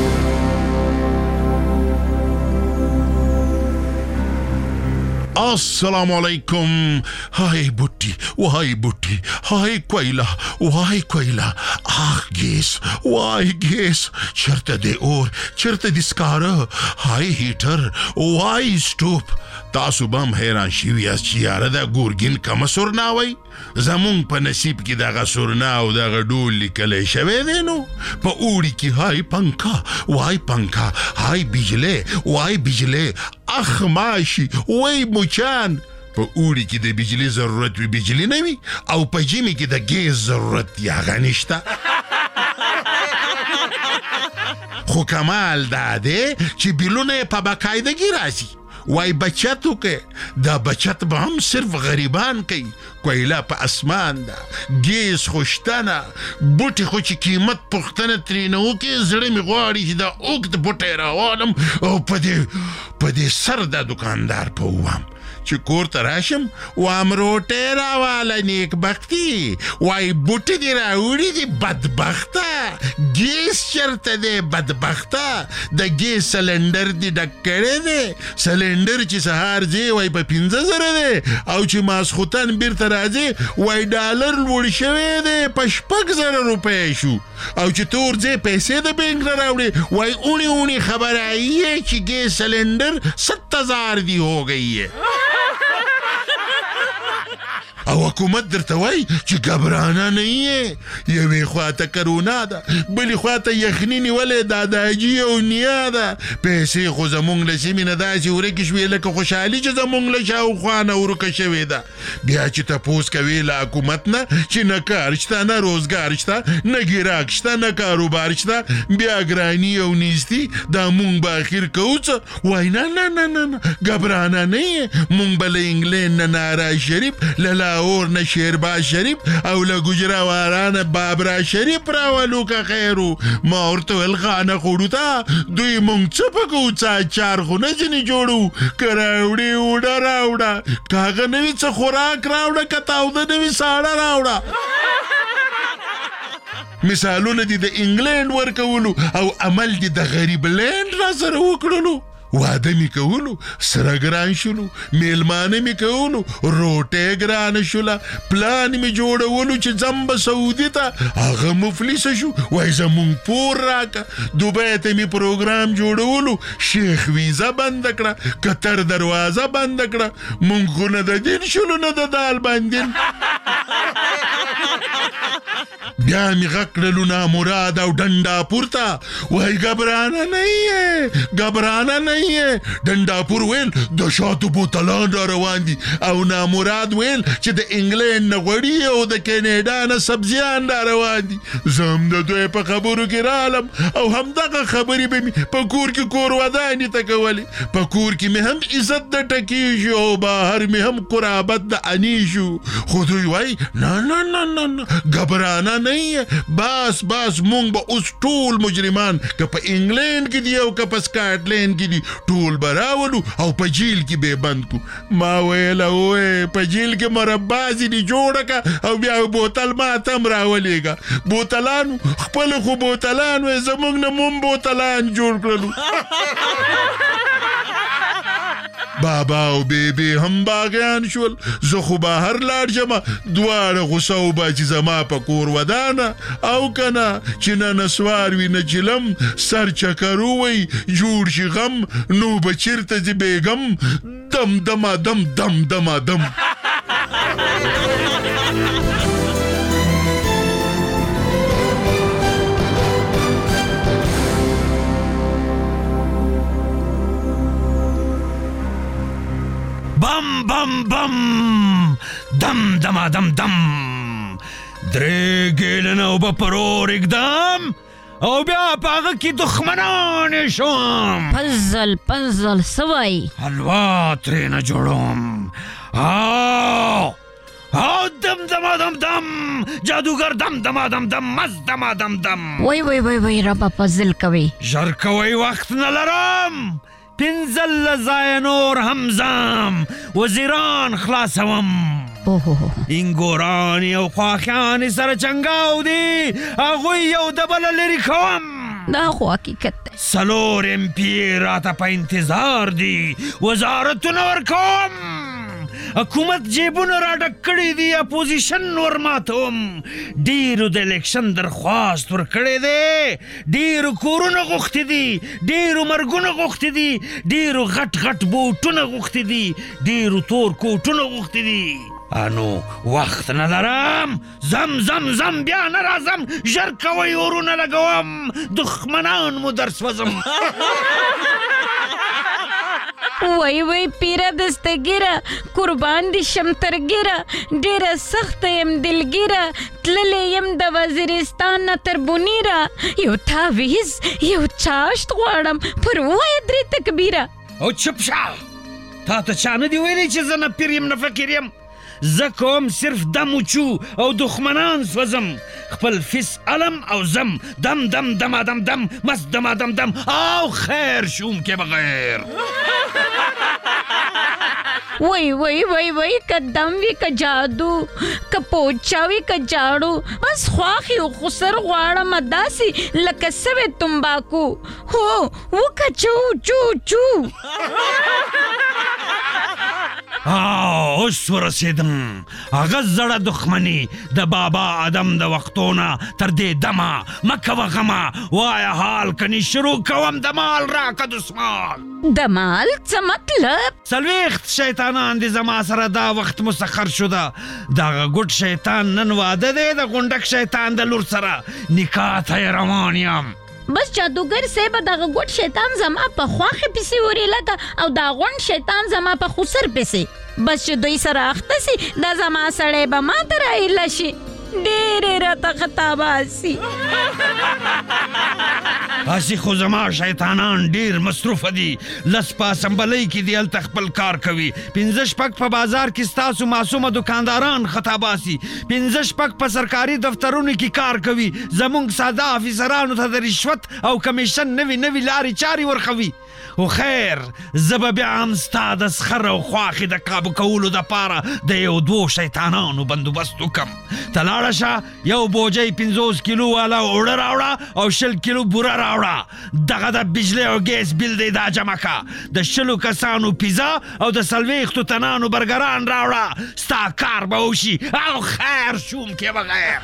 السلام علیکم هاي بوټي وای بوټي هاي کویلا وای کویلا اخ ګیس وای ګیس چرته دی اور چرته دی سکاره هاي هیټر وای سټوپ تاسو بم حیران شوی اس چې یاره دا ګورګین کم سورنا وای زمون په نصیب کې دا غسورنا او دا غډول لیکل شوی دی نو په اوړي کې هاي پنکا وای پنکا هاي بجلی وای بجلی اخ ماشي وای مچان په اوړي کې د بجلی ضرورت وي بجلی نه وي او په جیمی کې د ګیس ضرورت یا غنښت خو کمال دا دی چې بیلونه په باقاعدګي راځي وای بچتو کې دا بچت به هم صرف غریبان کوي کویلا په اسمان دا ګیس خوشتنه بوټي خو چې قیمت پختنه ترینه وکې زړه می غواړي چې دا اوږد بوټی راوالم او په دې سر دا دکاندار په ووام چې کور ته راشم وام روټی راواله نیک بختي وای بوټي دې راوړي دي بدبخته ګیس چرته دی بدبخته د ګیس سلنډر دې ډک کړی دی سلنډر چې سهار ځې وای په 15,000 دی او چې ماسخوتن بیرته راځې وای ډالر لوړ شوی دی په 6,000 روپۍ شو او چې تور ځې پیسې د بینک نه راوړې وای اونی خبر آئی ہے چې ګیس سلنډر 7,000 دی ہو گئی ہے او حکومت درته وای چې غبرانه نه یې یوې خواته کرونا ده بلې خواته یخني نیولې داداجي او نیا ده پیسې خو زمونږ له سیمې نه داسې ورکې شوې لکه خوشحالي چې زمونږ له شاوخوا نه ورکه شوې ده بیا چې تپوس کوي له حکومت نه چې نه کار شته نه روزګار شته نه ګراک شته نه کاروبار شته بیا ګراني او نیستي دا مونږ به اخر کوو څه وای نه غبرانه نه یې مونږ به له انګلینډ نه ناراض شریف له اور نه شیرباز شریف او له گجراواران بابرا شریف راولو که خیرو ما ورته ویل خانه خوړو ته دوی مونږ څه پکو څه چار خونه ځینې جوړو که راوړي اوړه راوړه کاغه نوي څه خوراک راوړه که تاوده نوي ساړه راوړه مثالونه دي د انګلینډ ورکولو او عمل دي د غریب لینډ را سره وکړلو واده می کولو سره ګران شولو میلمانه می کولو روټه ګران شوله پلان می جوړولو چې زمبه سعودي ته هغه مفلس شو وای زمون پور راکا دوبه ته می پروګرام جوړولو شیخ ویزا بند کړه قطر دروازه بند کړه مونږ خو نه د دین شولو نه د دال باندې بیا می غکړلو نامراد او ډنډا پورته وای غبرانه نه یې ډنډاپور ویل د شاتو بوتلان را روان دي او نامراد ویل چې د انګلینډ نه غوړي او د کینیډا نه سبزیان را روان دي زم د دوی په خبرو کې رالم او همدغه خبرې به مې په کور کې کور ودانې ته کولې په کور کې مې هم عزت د ټکي شو او بهر مې هم قرابت د انی شو خو دوی وای نه غبرانه نه یې بس مونږ به اوس ټول مجرمان که په انګلینډ کې دي او که په سکاټلینډ کې دي ټول براولو او په جیل کې به بند کو. ما ویله وې په جیل کې مربا ځینې جوړه کا او بیا بوتل ما تم راولېږه. بوتلانو خپل خو بوتلانو زموږ نه مم بوتلان جوړ کړلو. بابا او بیبي هم باغیان شول. زه خو بهر لاړ شمه دواړه غوسه وبه چې زما په کور ودانه او که نه چې نه نسوار وي نه چلم سر چکر ووی جوړ شي غم نو به چېرته ځي بیګم دم دما دم دم دما دم. بم بم بم دم دما دم دم درې ګیلنه اوبه پر اور اږدم او بیا په هغه کې دښمنان شوم. پزل پزل سوی حلوا ترېنه جوړوم. او دم دما دم دم جادوګر دم دما دم دم مست دما دم دم. وای وای وای وای ربا پزل کوي. ژر کوئ وخت نه لرم. پنځل ځایه نور همزم وزیران خلاصوم. انګوران یو خواښیانې سره چنګاو دي هغوی یو د بله لرې کوم. دا خو حقیقت دی. 4 MP راته په انتظار دي وزارتونه ورکوم. حکومت جیبونه را ډک کړي دي اپوزیشن ورماتوم. ډیرو د الیکشن درخواست ورکړی دی. ډیرو کورونه غوښتي دي. ډیرو مرګونه غوښتي دي. ډیرو غټ غټ بوټونه غوښتي دي. ډیرو تور کوټونه غوښتي دي. انو وخت نه لرم. زم زم زم بیا نه راځم. ژر کوئ اورونه لګوم دښمنان مو درسوځم. وای وای پیره دستګیره قربان دي شم ترګیره ډیره سخت یم دلګیره تللی یم د وزیرستان نه تر بونیره یو تعویز یو چاشت غواړم پر ووایه 3 تکبیره. او چپ شه. تا ته چا نه دي ویلی چې زه نه پیر یم نه فقیر یم. زه کوم صرف دم وچو او دښمنان سوځم. خپل فیس علم او زم دم دم دما دم دم مست دما دم دم او خیر شوم کې بغیر. وای وای وای وای که دم وي که جادو که پوچا وي که جاړو بس خواښې او خسر غواړم داسې لکه سوې تمباکو. هو وکه چو چو چو. اوس ورسېدم. هغه زړه دښمني د بابا ادم د وختونه تر دې دمه مه کوه غمه وایه حال کني شروع کوم د مال راکه دسمال. د مال څه مطلب؟ 40 شیطانان دي زما سره دا وخت مسخر شده. دغه ګوډ شیطان نن واده دی د غونډک شیطان د لور سره نکاح ته یې روان یم. بس جادوګر صاحب دغه ګوډ شیطان زما په خواښې پسې وریله ده او دا غونډ شیطان زما په خسر پسې. بس چې دوی سره اخته سي دا زما سړی به ما ته راایله شي. ډېرې راته خطا باسي. هسې خو زما شیطانان ډېر مصروفه دي. 10 په اسمبلۍ کې دي هلته خپل کار کوي. 15 په بازار کې ستاسو معصومه دکانداران خطا باسي. 15 په سرکاري دفترونو کې کار کوي. زمونږ ساده افیسرانو ته د رشوت او کمیشن نوي لارې چارې ورخوي. خو خیر زه به بیا هم ستا د سخر او خواښې د قابو کولو دپاره د 1-2 شیطانانو بندوبست وکم. ته لاړه شه یو بوجۍ 50 کیلو والا اوړه راوړه او 20 کیلو بوره راوړه. دغه د بجلۍ او ګیس بیل دی دا جمع که. د 20 کسانو پیزا او د 40 تنانو برګران راوړه. ستا کار به وشي او خیر شوم کې بغیر.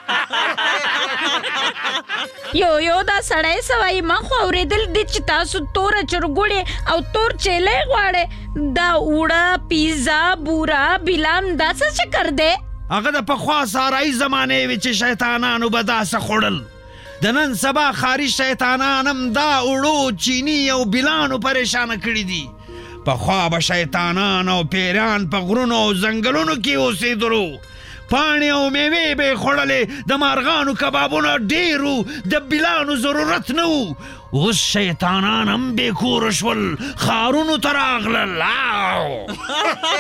یو دا سړی سوای ما خو اورېدل دي چې تاسو توره چرګوړې او تور چیلې غواړې. دا اوړه پیزا بوره بیلان دا څه چکر دی؟ هغه د پخوا سارایي زمانې وې چې شیطانانو به داسې خوړل. د نن سبا خاري شیطانان هم دا اوړو چینی او بیلانو پریشانه کړي دي. پخوا به شیطانان او پیران په غرونو او ځنګلونو کې اوسېدلو. پاڼې او میوې به یې خوړلې. د مارغانو کبابونو ډېرو د بیلانو ضرورت نه و. اوس شیطانان هم بې کوره شول ښارونو ته راغلل.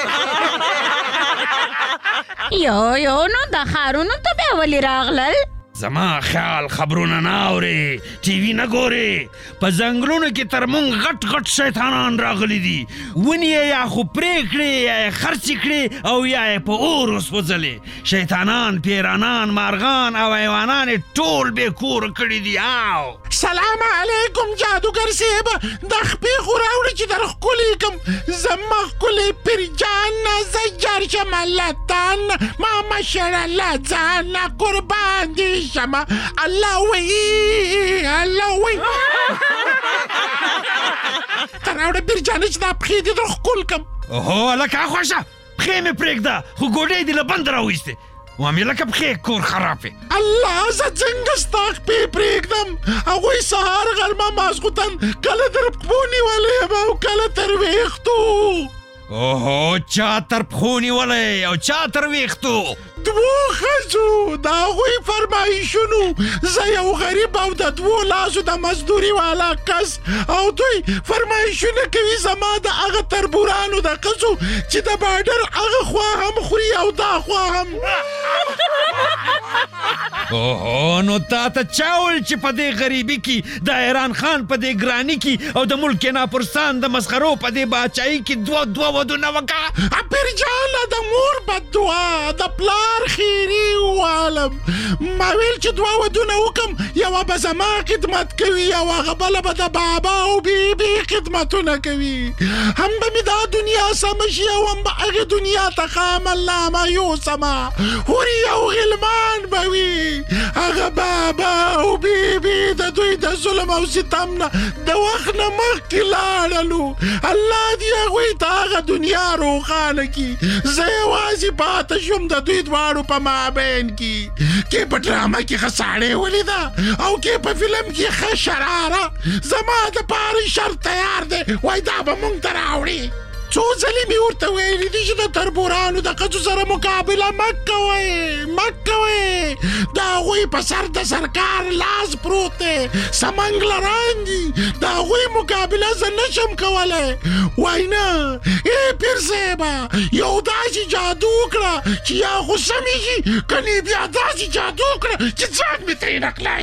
یو نو د ښارونو ته بیا ولې راغلل؟ زما خیال خبرونه نه اوري ټي وي نه ګوري په ځنګلونو کې تر مونږ غټ غټ شیطانان راغلي دي ونې یا خو پرې کړې یا یې خرڅې کړې او یا یې په اور وسوځلې شیطانان پیرانان مارغان او حیوانان یې ټول بې کوره کړي دي او سلام علیکم جادوګر صاحب د خپې خو راوړې چې در ښکلې کړم زما ښکلې پیرجان زجر شم الله تان ما مشره له ځانه قربان دي شمه الله وی الله وی ته راوړه پیرجانې چې دا پښې دې در ښکل کړم اوهو هلکه خوښه پښې مې پرېږده خو ګوډۍ دې له بنده راویستې وامې لکه پښې کور خراب وې الله زه څنګه ستا خپې پرېږدم هغوی سهار غرمه ماسخوتن کله تر پښو نیولی یم او کله تر ویښتو اوهو چا تر پښو نیولی او چا تر ویښتو دوو ښځو د هغوی فرمایشونو زه یو غریب او د دوو لاسو د مزدوري والا کس او دوی فرمایشونه کوي زما د هغه تربورانو د ښځو چې د باډر هغه خوا هم خوري او دا خوا هم اوهو نو تا ته چا ویل چې په دې غریبي کې د ایران خان په دې ګراني کې او د ملک ناپرسان د مسخرو په دې باچایي کې دوه ودونه وکړه پیرجانه د مور بددعا د پلار خیري ووالم ما ویل چې دوه ودونه وکړم یوه به زما خدمت کوي او هغه بله به د بابا او بیبي خدمتونه کوي هم به مې دا دنیا سمه شي او هم به هغې دنیا ته خامالنامه یوسمه هورې او غلمان به وي هغه بابا او بیبي د دوی د ظلم او ستم نه د وخت نه مخکې لاړلو الله دې هغوی ته هغه دنیا روښانه کړي زه یوازې پاته شوم د دوی دواړو په مابین کې په ډرامه کې ښه ساړی ولیده او کې په فلم کې ښه شراره زما دپاره شرط تیار دی وای دا به مونږ ته راوړي څو ځلې مې ورته ویلي دي چې د تربورانو د ښځو سره مقابله مه کوئ د هغوی په سر د سرکار لاس پروت دی سمنګلران دي د هغوی مقابله زه نشم کولی وای نه ای پیر صاحبه یو داسې جادو وکړه چې یا خو سمیږي کنې بیا داسې جادو وکړه چې ځان مې ترې نقلی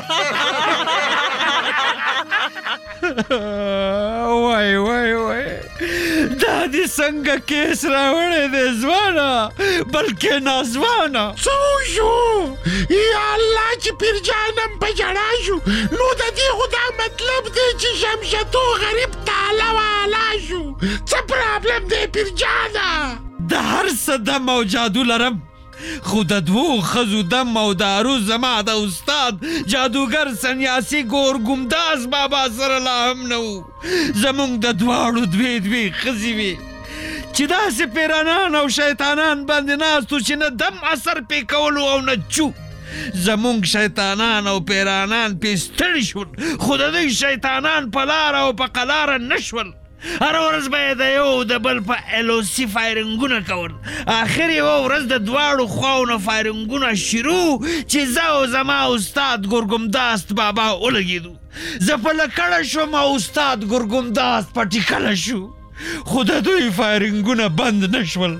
وای دا دې څنګه کیس راوړی دی ځوانه بلکې ناځوانه څه وشو یا الله چې پیرجانم په ژړا شو نو د دې خو دا مطلب دی چې شمشتو غریب تاله والا شو څه پرابلم دی پیرجانه د هر څه دم او جادو لرم خو د دوو ښځو دم او دارو زما د استاد جادوګر سنیاسي ګورګمداز بابا سره لا هم نه و زمونږ د دواړو دوې ښځې وې چې داسې پیرانان او شیطانان باندې ناستو چې نه دم اثر پې کولو او نه چو زمونږ شیطانان او پیرانان پې ستړي شول خو د دوی شیطانان په لاره او په قلاره نه شول هر ورځ به یې د یو د بل په LOC فایرنګونه کول آخر یوه ورځ د دواړو خواو نه فایرنګونه شروع چې زه او زما استاد ګورګمداست بابا ولګېدو زه په لکړه شوم او استاد ګورګمداست په ټیکله شو خو د دوی فایرنګونه بند نه شول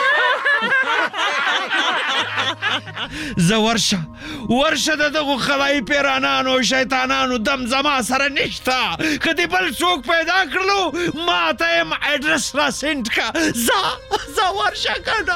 زه ورشه د دغو خلایي پیرانانو او شیطانانو دم زما سره نشته که دې بل څوک پیدا کړلو ما ته یم اډرس را سینډ که زه ورشه که نه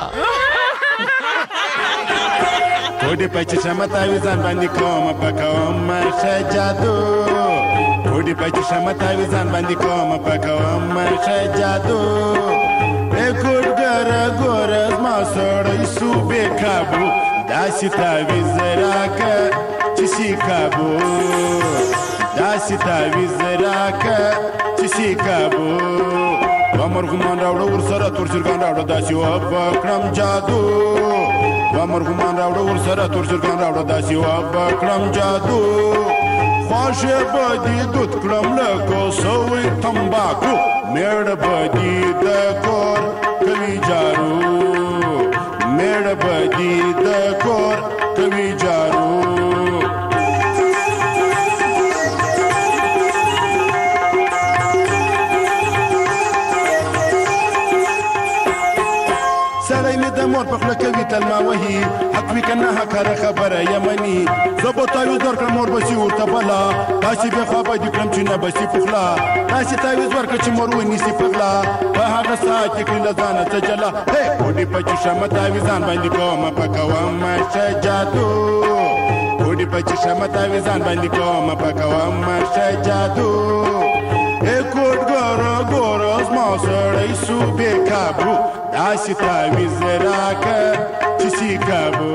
ټوډې په چشمه تاویزان باندې کومه پکومه ښه جادو ټوډې په چشمه تاویزان باندې کومه پکومه ښه جادو کوډګره ګوره زما سړی سو بې کابو داسې تاویز راکه چې سي کابو داسې تاویز راکه چې سي کابو ومرغمان راوړه ورسره تور چرګان راوړه داسې وبکړم جادو ومرغمان راوړه ورسره تور چرګان راوړه داسې وبکړم جادو خواښې به دې دود کړم لکه سوی تمباکو میړه به دې د کور کوي جارو میړه به دې د کور کوي جارو سړی مې د مور په خوله کوي تلما وهي حق وي کنه حقاره خبره یمني زه به تعویض ورکړم مور به شي ورته بلا داسې بې خوا به دې کړم چې نه به شي پخلا داسې تعویض ورکړه چې مور ونیسي پغلا په هغه ساعت کې کړي له ځانه څه جلا بوډۍ په چشمه تعویضان باندې کومه پکومه شه جادو بوډۍ په چشمه تعویضان باندې کومه پکومه شه جادو کوټ ګوره ګوره زما سړی سو بې کابو داسې تعویض راکه چې سي کابو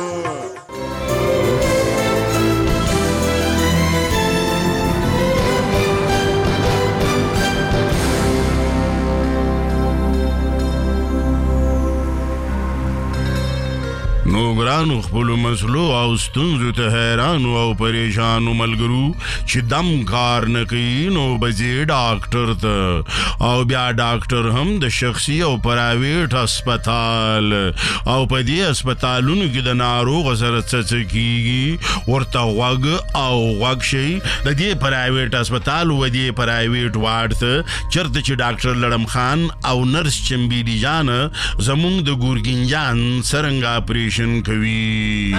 نو ګرانو خپلو مسلو او ستونزو ته حیرانو او پریشانو ملګرو چې دم کار نه کوي نو به ځې ډاکټر ته او بیا ډاکټر هم د شخصي او پرایویټ هسپتال او په دې هسپتالونو کې د ناروغ سره څه کیږي ورته غوږ او غوږ شي د دې پرایویټ هسپتال و دې پرایویټ وارډ ته چرته چې ډاکټر لړم خان او نرس چمبیلی جان زمونږ د ګورګین جان څرنګه اپریشن کوي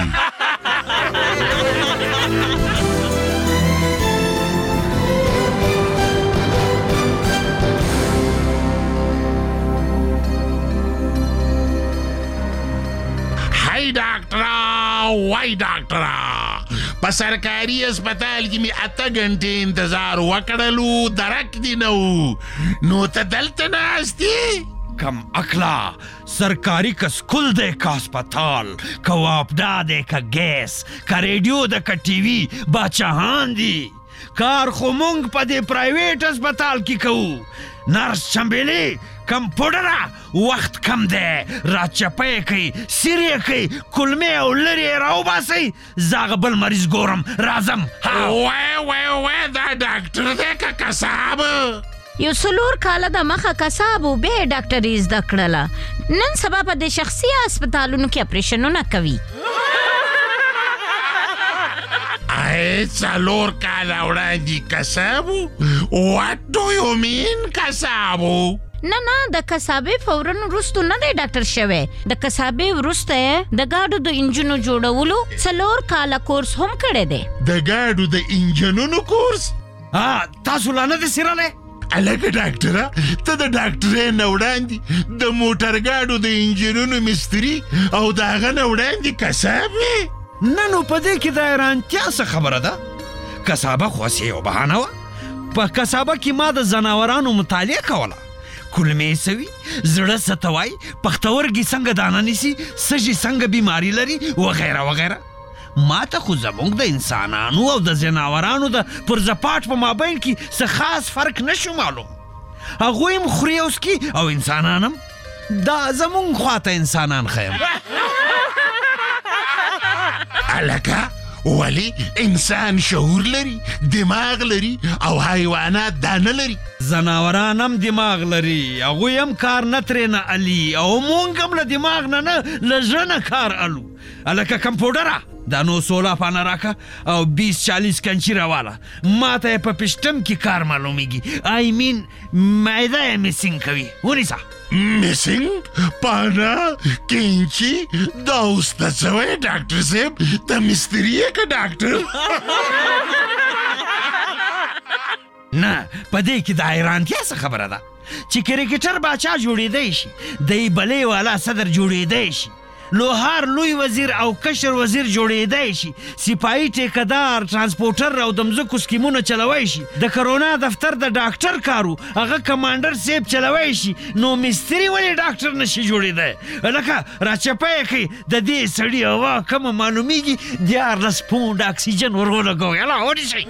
هاي ډاکټرا وای ډاکټرا په سرکاري هسپتال کې مې 8 غنټې انتظار وکړلو درک دی نو ته دلته ناستې کم اکلا سرکاری کا سکول دے کا اسپتال کا واپڈا دے کا گیس کا ریڈیو دے کا ٹی وی باچہان دی کار خمونگ پا دے پرائیویٹ اسپتال کی کو نرس چمبیلی کمپیوٹرا وقت کم دے را چپے کئی سیرے کئی کلمے او لری راو باسی زاغبل مریض گورم رازم وے دا ډاکټر دے کا کساب یو څلور کاله د مخه کساب و به ډاکټري زده کړله نن سبا په د شخصي هسپتالونو کې اپریشنونه کوي څلور کاله وړاندې کسابو واټ ډو یو مین کسابو نه د کسابې فورن وروسته نه دی ډاکټر شوی د کسابې وروسته د ګاډو د انجنونو جوړولو څلور کاله کورس هم کړی دی د ګاډو د انجنونو کورس تاسو لا نه دی څېړلی الګ ډاکټره ته د ډاکټرې نه وړاندې د موټر ګاډو د انجنونو مستري او د هغه نه وړاندې کساب وې نه نو په دې کې د حیرانتیا څه خبره ده کسابه خو هسې یو بهانه وه په کسابه کې ما د ځناورانو مطالعه کوله کلمې څه وي زړه څه ته وایي پښتورګي څنګه دانه نیسي سږي څنګه بیماري لري وغیره وغیره ما ته خو زموږ د انسانانو او د ځناورانو د پرزپاټ په مابین کې څه خاص فرق نشو معلوم هغوی هم خوري او څکي او انسانان هم دا زموږ خواته انسانان ښیم الکه ولی انسان شعور لري دماغ لري او حیوانات دا نه لري ځناوران هم دماغ لري هغوی هم کار نه ترېنه الي او مونږ هم له دماغ نه له زړه نه کار الو الکه کمپیوټره دا نو 16 پانه راکه او 20-40 کنچي راواله ما ته په پشتم کې کار معلومیږي آی مین معده یې مسینګ کوي ونیسه مسینګ پانه کنچي دا اوس ته څه وایې ډاکټر صاحب ته مستري یې که ډاکټر نه په دې کې د حیرانتیا څه خبره ده چې کرکټر باچا جوړېدی شي دی بلې والا صدر جوړېدی شي لوهار لوی وزیر او کشر وزیر جوړېدی شي سپاهي ټیکهدار ترانسپورټر او د مځکو سکیمونه چلوی شي د کرونا دفتر د ډاکټر کارو هغه کمانډر صاحب چلوی شي نو مستري ولې ډاکټر نشي جوړېدی لکه راچپه یې کوي د دې سړي هوا کمه معلومیږي 14 پونډ اکسیجن ور ولګوئ الله ونیسئ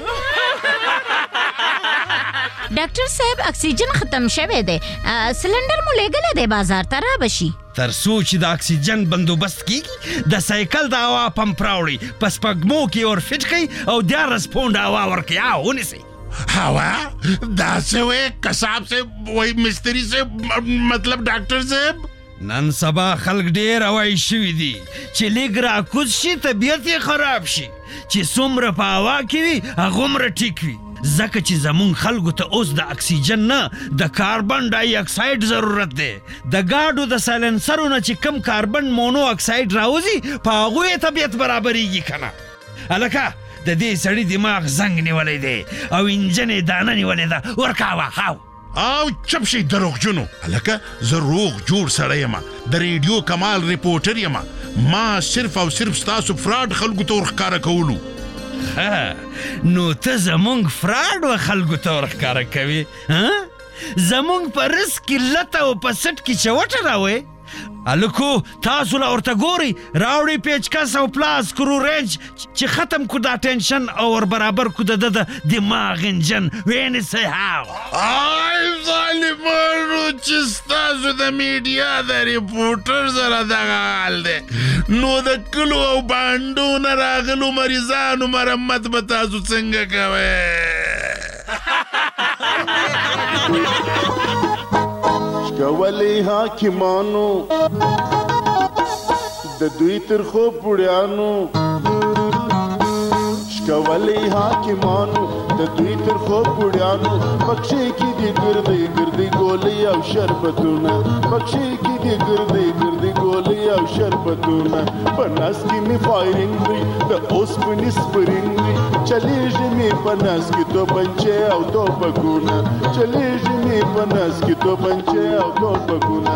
ډاکټر صاحب اکسیجن ختم شوی دی سلنډر مو لیږلی دی بازار ته را بشي تر څو چې د اکسیجن بندوبست کیږي د سایکل د هوا پمپ راوړي په سپږمو کې ور فټ کوي او 14 پونډ هوا ورکوي ونیسئ هوا دا څه وایې کساب صاحب وایي مستري صاحب مطلب ډاکټر صاحب نن سبا خلک ډېر هوایي شوي دي چې لږ راکوز شي طبیعت یې خراب شي چې څومره په هوا کې وي هغومره ټیک وي ځکه چې زمونږ خلکو ته اوس د اکسیجن نه د کاربن ډای اکساید ضرورت دی. د ګاډو د سایلنسرو نه چې کم کاربن مونو اکساید راوځي په هغو یې طبیعت برابریږي که نه. هلکه د دې سړي دماغ زنګ نیولی دی او انجن یې دانه نیولې ده. ورکاوه خاو او چپ شي دروغجنو. هلکه زه روغ جوړ سړی یم، د ریډیو کمال ریپورټر یم. ما صرف او صرف ستاسو فراډ خلکو ته ورښکاره کولو. نو ته زمونږ فراډ و خلکو ته ورښکاره کوي؟ زمونږ په رزق کې لته او په سټ کې چوټه راوې. هلکو تاسو لا ورته ګورئ، راوړئ پیچکس او پلاس کرو رینج چې ختم کو دا ټینشن او ور برابر کو د دماغ انجن. وینسئ هاو آی ظالمانو چې ستاسو د میډیا د ریپورټر سره دغه حال دی، نو د کلو او بانډو نه راغلو مریضانو مرمت به تاسو څنګه کوئ؟ شکولی حاکمانو د دوی ترخو پوړیانو، شکولی حاکمانو د دوی ترخو پوړیانو، پکښې کې دي ګردۍ ګردۍ ګولۍ او شربتونه، پکښې کې دي ګردۍ ګردۍ ګولۍ او شربتونه. په نس کې مې فایرنګ وي د اوسپنې سپرینګ وي، چلیږي مې په نس کې توپنچې او توپکونه، چلیږي مې په نس کې توپنچې او توپکونه.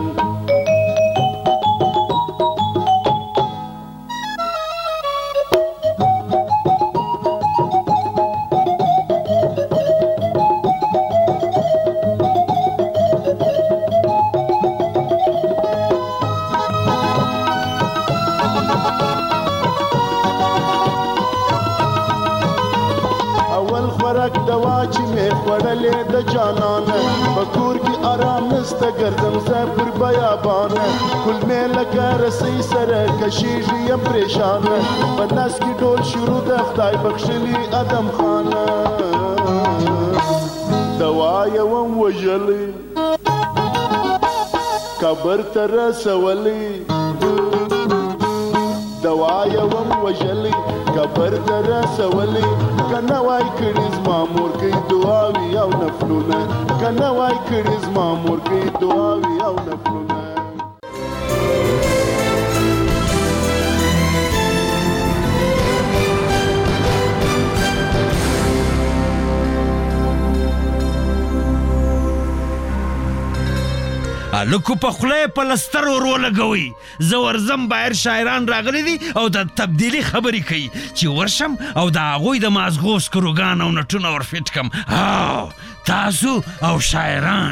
دوا چې مې خوړلې د جانانه، په کور کې آرام نسته ګرځم زه پر بیابانه، کل مې لکه رسۍ سره کشیږي یم پریشانه، په نس کې ډول شروع د خدای بخښلي ادم خانه. دوا یې وم وژلی قبر ته رسولی، دوا یې وم وژلی قبر ته رسولی، که نه وای کړي زما مور کوي دعاوي او نفلونه، که نه وای کړي زما مور کوي دعاوي او نفلونه. لکو په خوله په لستر ور ولګوئ. زه ورځم بهر شاعران راغلي دي او د تبدیلي خبرې کوي چې ورشم او د هغوی د مازغو سکروګان او نټونه ور فټ کم. تاسو او شاعران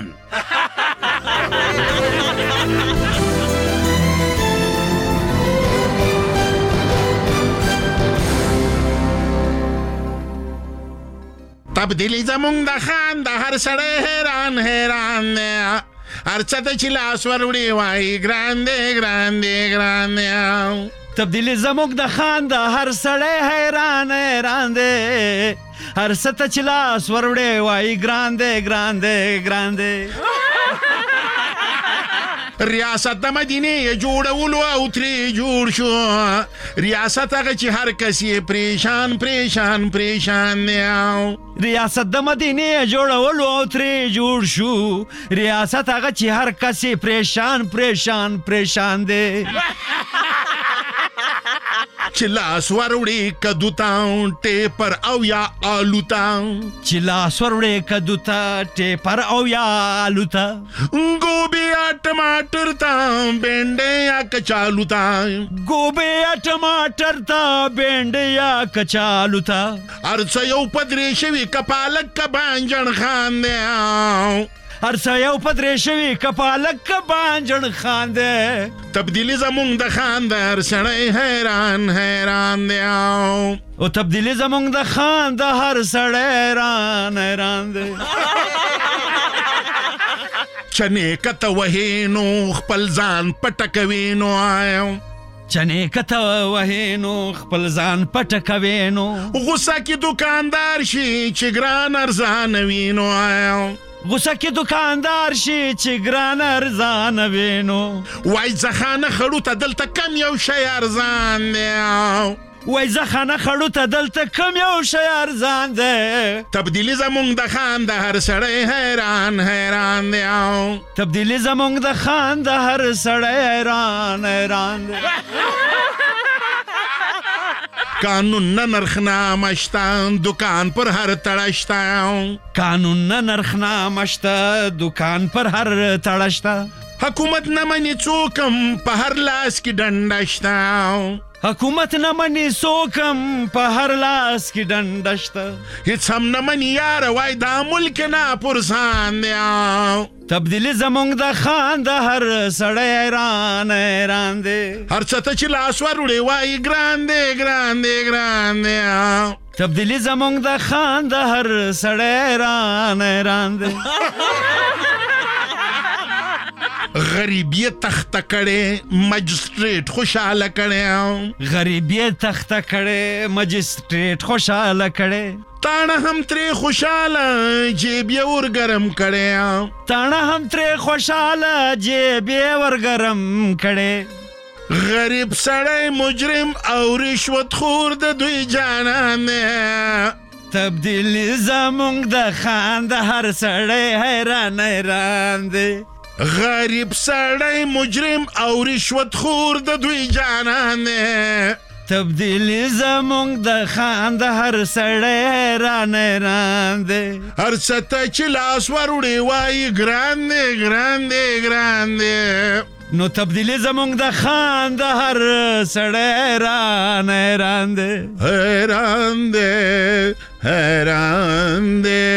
تبدیلی زمونږ د خان د هر سړی حیران حیران دی، هر څه ته چې لاس ور وړي وایي ګران دی ګران دی ګران دی. تبدیلی زمونږ د خان د هر سړی حیران حیران دی، هر څه ته چې لاس ور وړي وایي ګران دی ګران دی ګران دی. ریاست د مدینې جوړولو او ترې جوړ شو، ریاست هغه چې هر کس یې پریشان پریشان پریشان دی. ریاست د مدینې جوړولو او ترې جوړ شو، ریاست هغه چې هر کس یې پریشان پریشان پریشان دی. چې لاس وروړي کدو ته ټیپر او یا آلو ته، چې لاس وروړي کدو ته ټیپر او یا آلو ته، ګوبي یا ټماټر ته بینډۍ یا کچالو ته، ګوبي یا ټماټر ته بینډۍ یا کچالو ته، هر څه یو پدرې شوي که پالک که بانجڼ خان دی، هر څه یو پدرې شوي که پالک که بانجڼ خان دی. تبدیلی زمونږ د خان د هر سړی حیران حیران دی، او تبدیلی زمونږ د خان د هر سړی حیران حیران دی. چنې کته وهې نو خپل ځان پټه کوي نو آیم، چنې کته وهې نو خپل ځان پټه کوي نو، غوسه کې دکاندار شي چې ګران ارزانه وي نو آیم، غوسه کې دکاندار شي چې ګران ارزانه وي نو، وای زخانه خړو ته دلته کم یو شی ارزان دی، وای زه خانه خړو ته دلته کم یو شی ارزان دی تبدیلی زمونږ د خان د هر سړی حیران حیران دی تبدیلی زمونږ د خان د هر سړی حیران حیران دی قانون نه نرخنامه شته دکان پر هر تړه شته قانون نه نرخنامه شته دکان پر هر تړه شته حکومت نه مني څوکم په هر لاس کې ډنډه شته حکومت نه مني څوکم په هر لاس کې ډنډه شته هیڅ هم نه مني یاره وای دا ملک ناپرسان دی تبدیلی زمونږ د خان د هر سړی حیران حیران دی هر څه ته چې لاس وروړې وای ګران دی ګران دی ګران دی تبدیلی زمونږ د خان د هر سړی حیران حیران دی غریبی تخته کړي مجسټریټ خوشاله کړي غریبی تخته کړي مجسټریټ خوشاله کړي تاڼه هم ترې خوشاله جیب یې ورګرم کړي تاڼه هم ترې خوشاله جیب یې ورګرم کړي غریب سړی مجرم او رشوت خور د دوی جانان تبدیلی زمونږ د خان د هر سړی حیران حیران دی غریب سړی مجرم او رشوت خور د دوی جانان تبدیلی زمونږ د خان د هر سړی حیران حیران دی هر څه ته چې لاس وروړې وایي ګران دی ګران دی ګران دی نو تبدیلی زمونږ د خان د هر سړی حیران حیران دی حیران دی حیران دی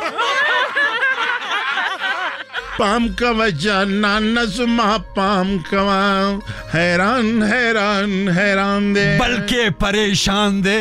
پام کوا جانان زما پام کوا حیران حیران حیران دے بلکہ پریشان دے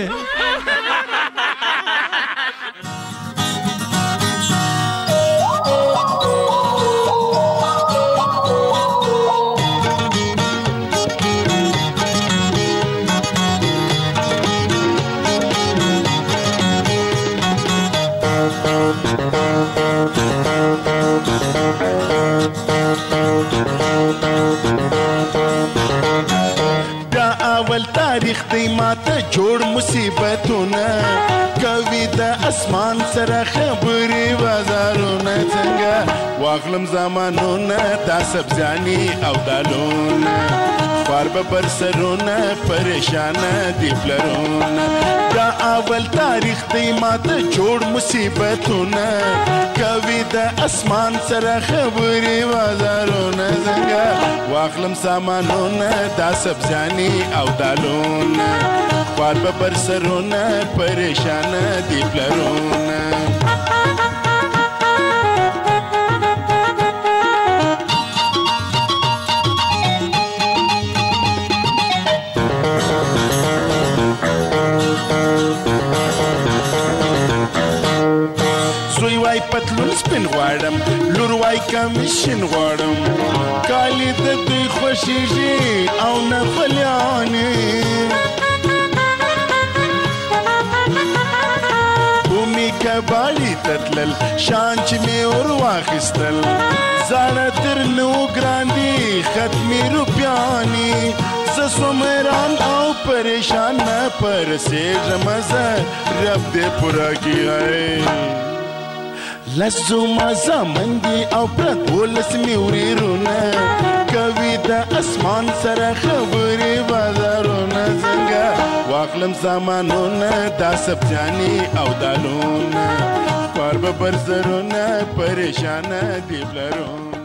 تاریخ دی ماته جوړ مصیبتونه کوي د اسمان سره خبرې بازارونه څنګه واغلم زمانونه دا سبزانی او دالونه خوار به پر سرونه پریشانه دی پلرونه دا اول تاریخ دی ماته جوړ مصیبتونه کوي د اسمان سره خبرې بازارونه څنګه واغلم سامانونه دا سبزانی او دالونه خوار به پر سرونه پریشانه دی پلرونه پتلون سپین غواړم لور وای کمیشن غواړم کالی د دوی خوشیږي او نه فلیانې بومي کباړي تتلل شان چې مې ور واخیستل زاړه تر نو ګراندي ختمي روپیانې زه سومران او پریشان نه پرسېږم زه رب دې پوره کړي لسو مازا مندی او پرد ولس میوریرونه کوي د اسمان سره خبرې بازارونه څنګه واخلم سامانونه دا سبزانی او دالونه خوار به پر سرونه پریشانه دی پلرونه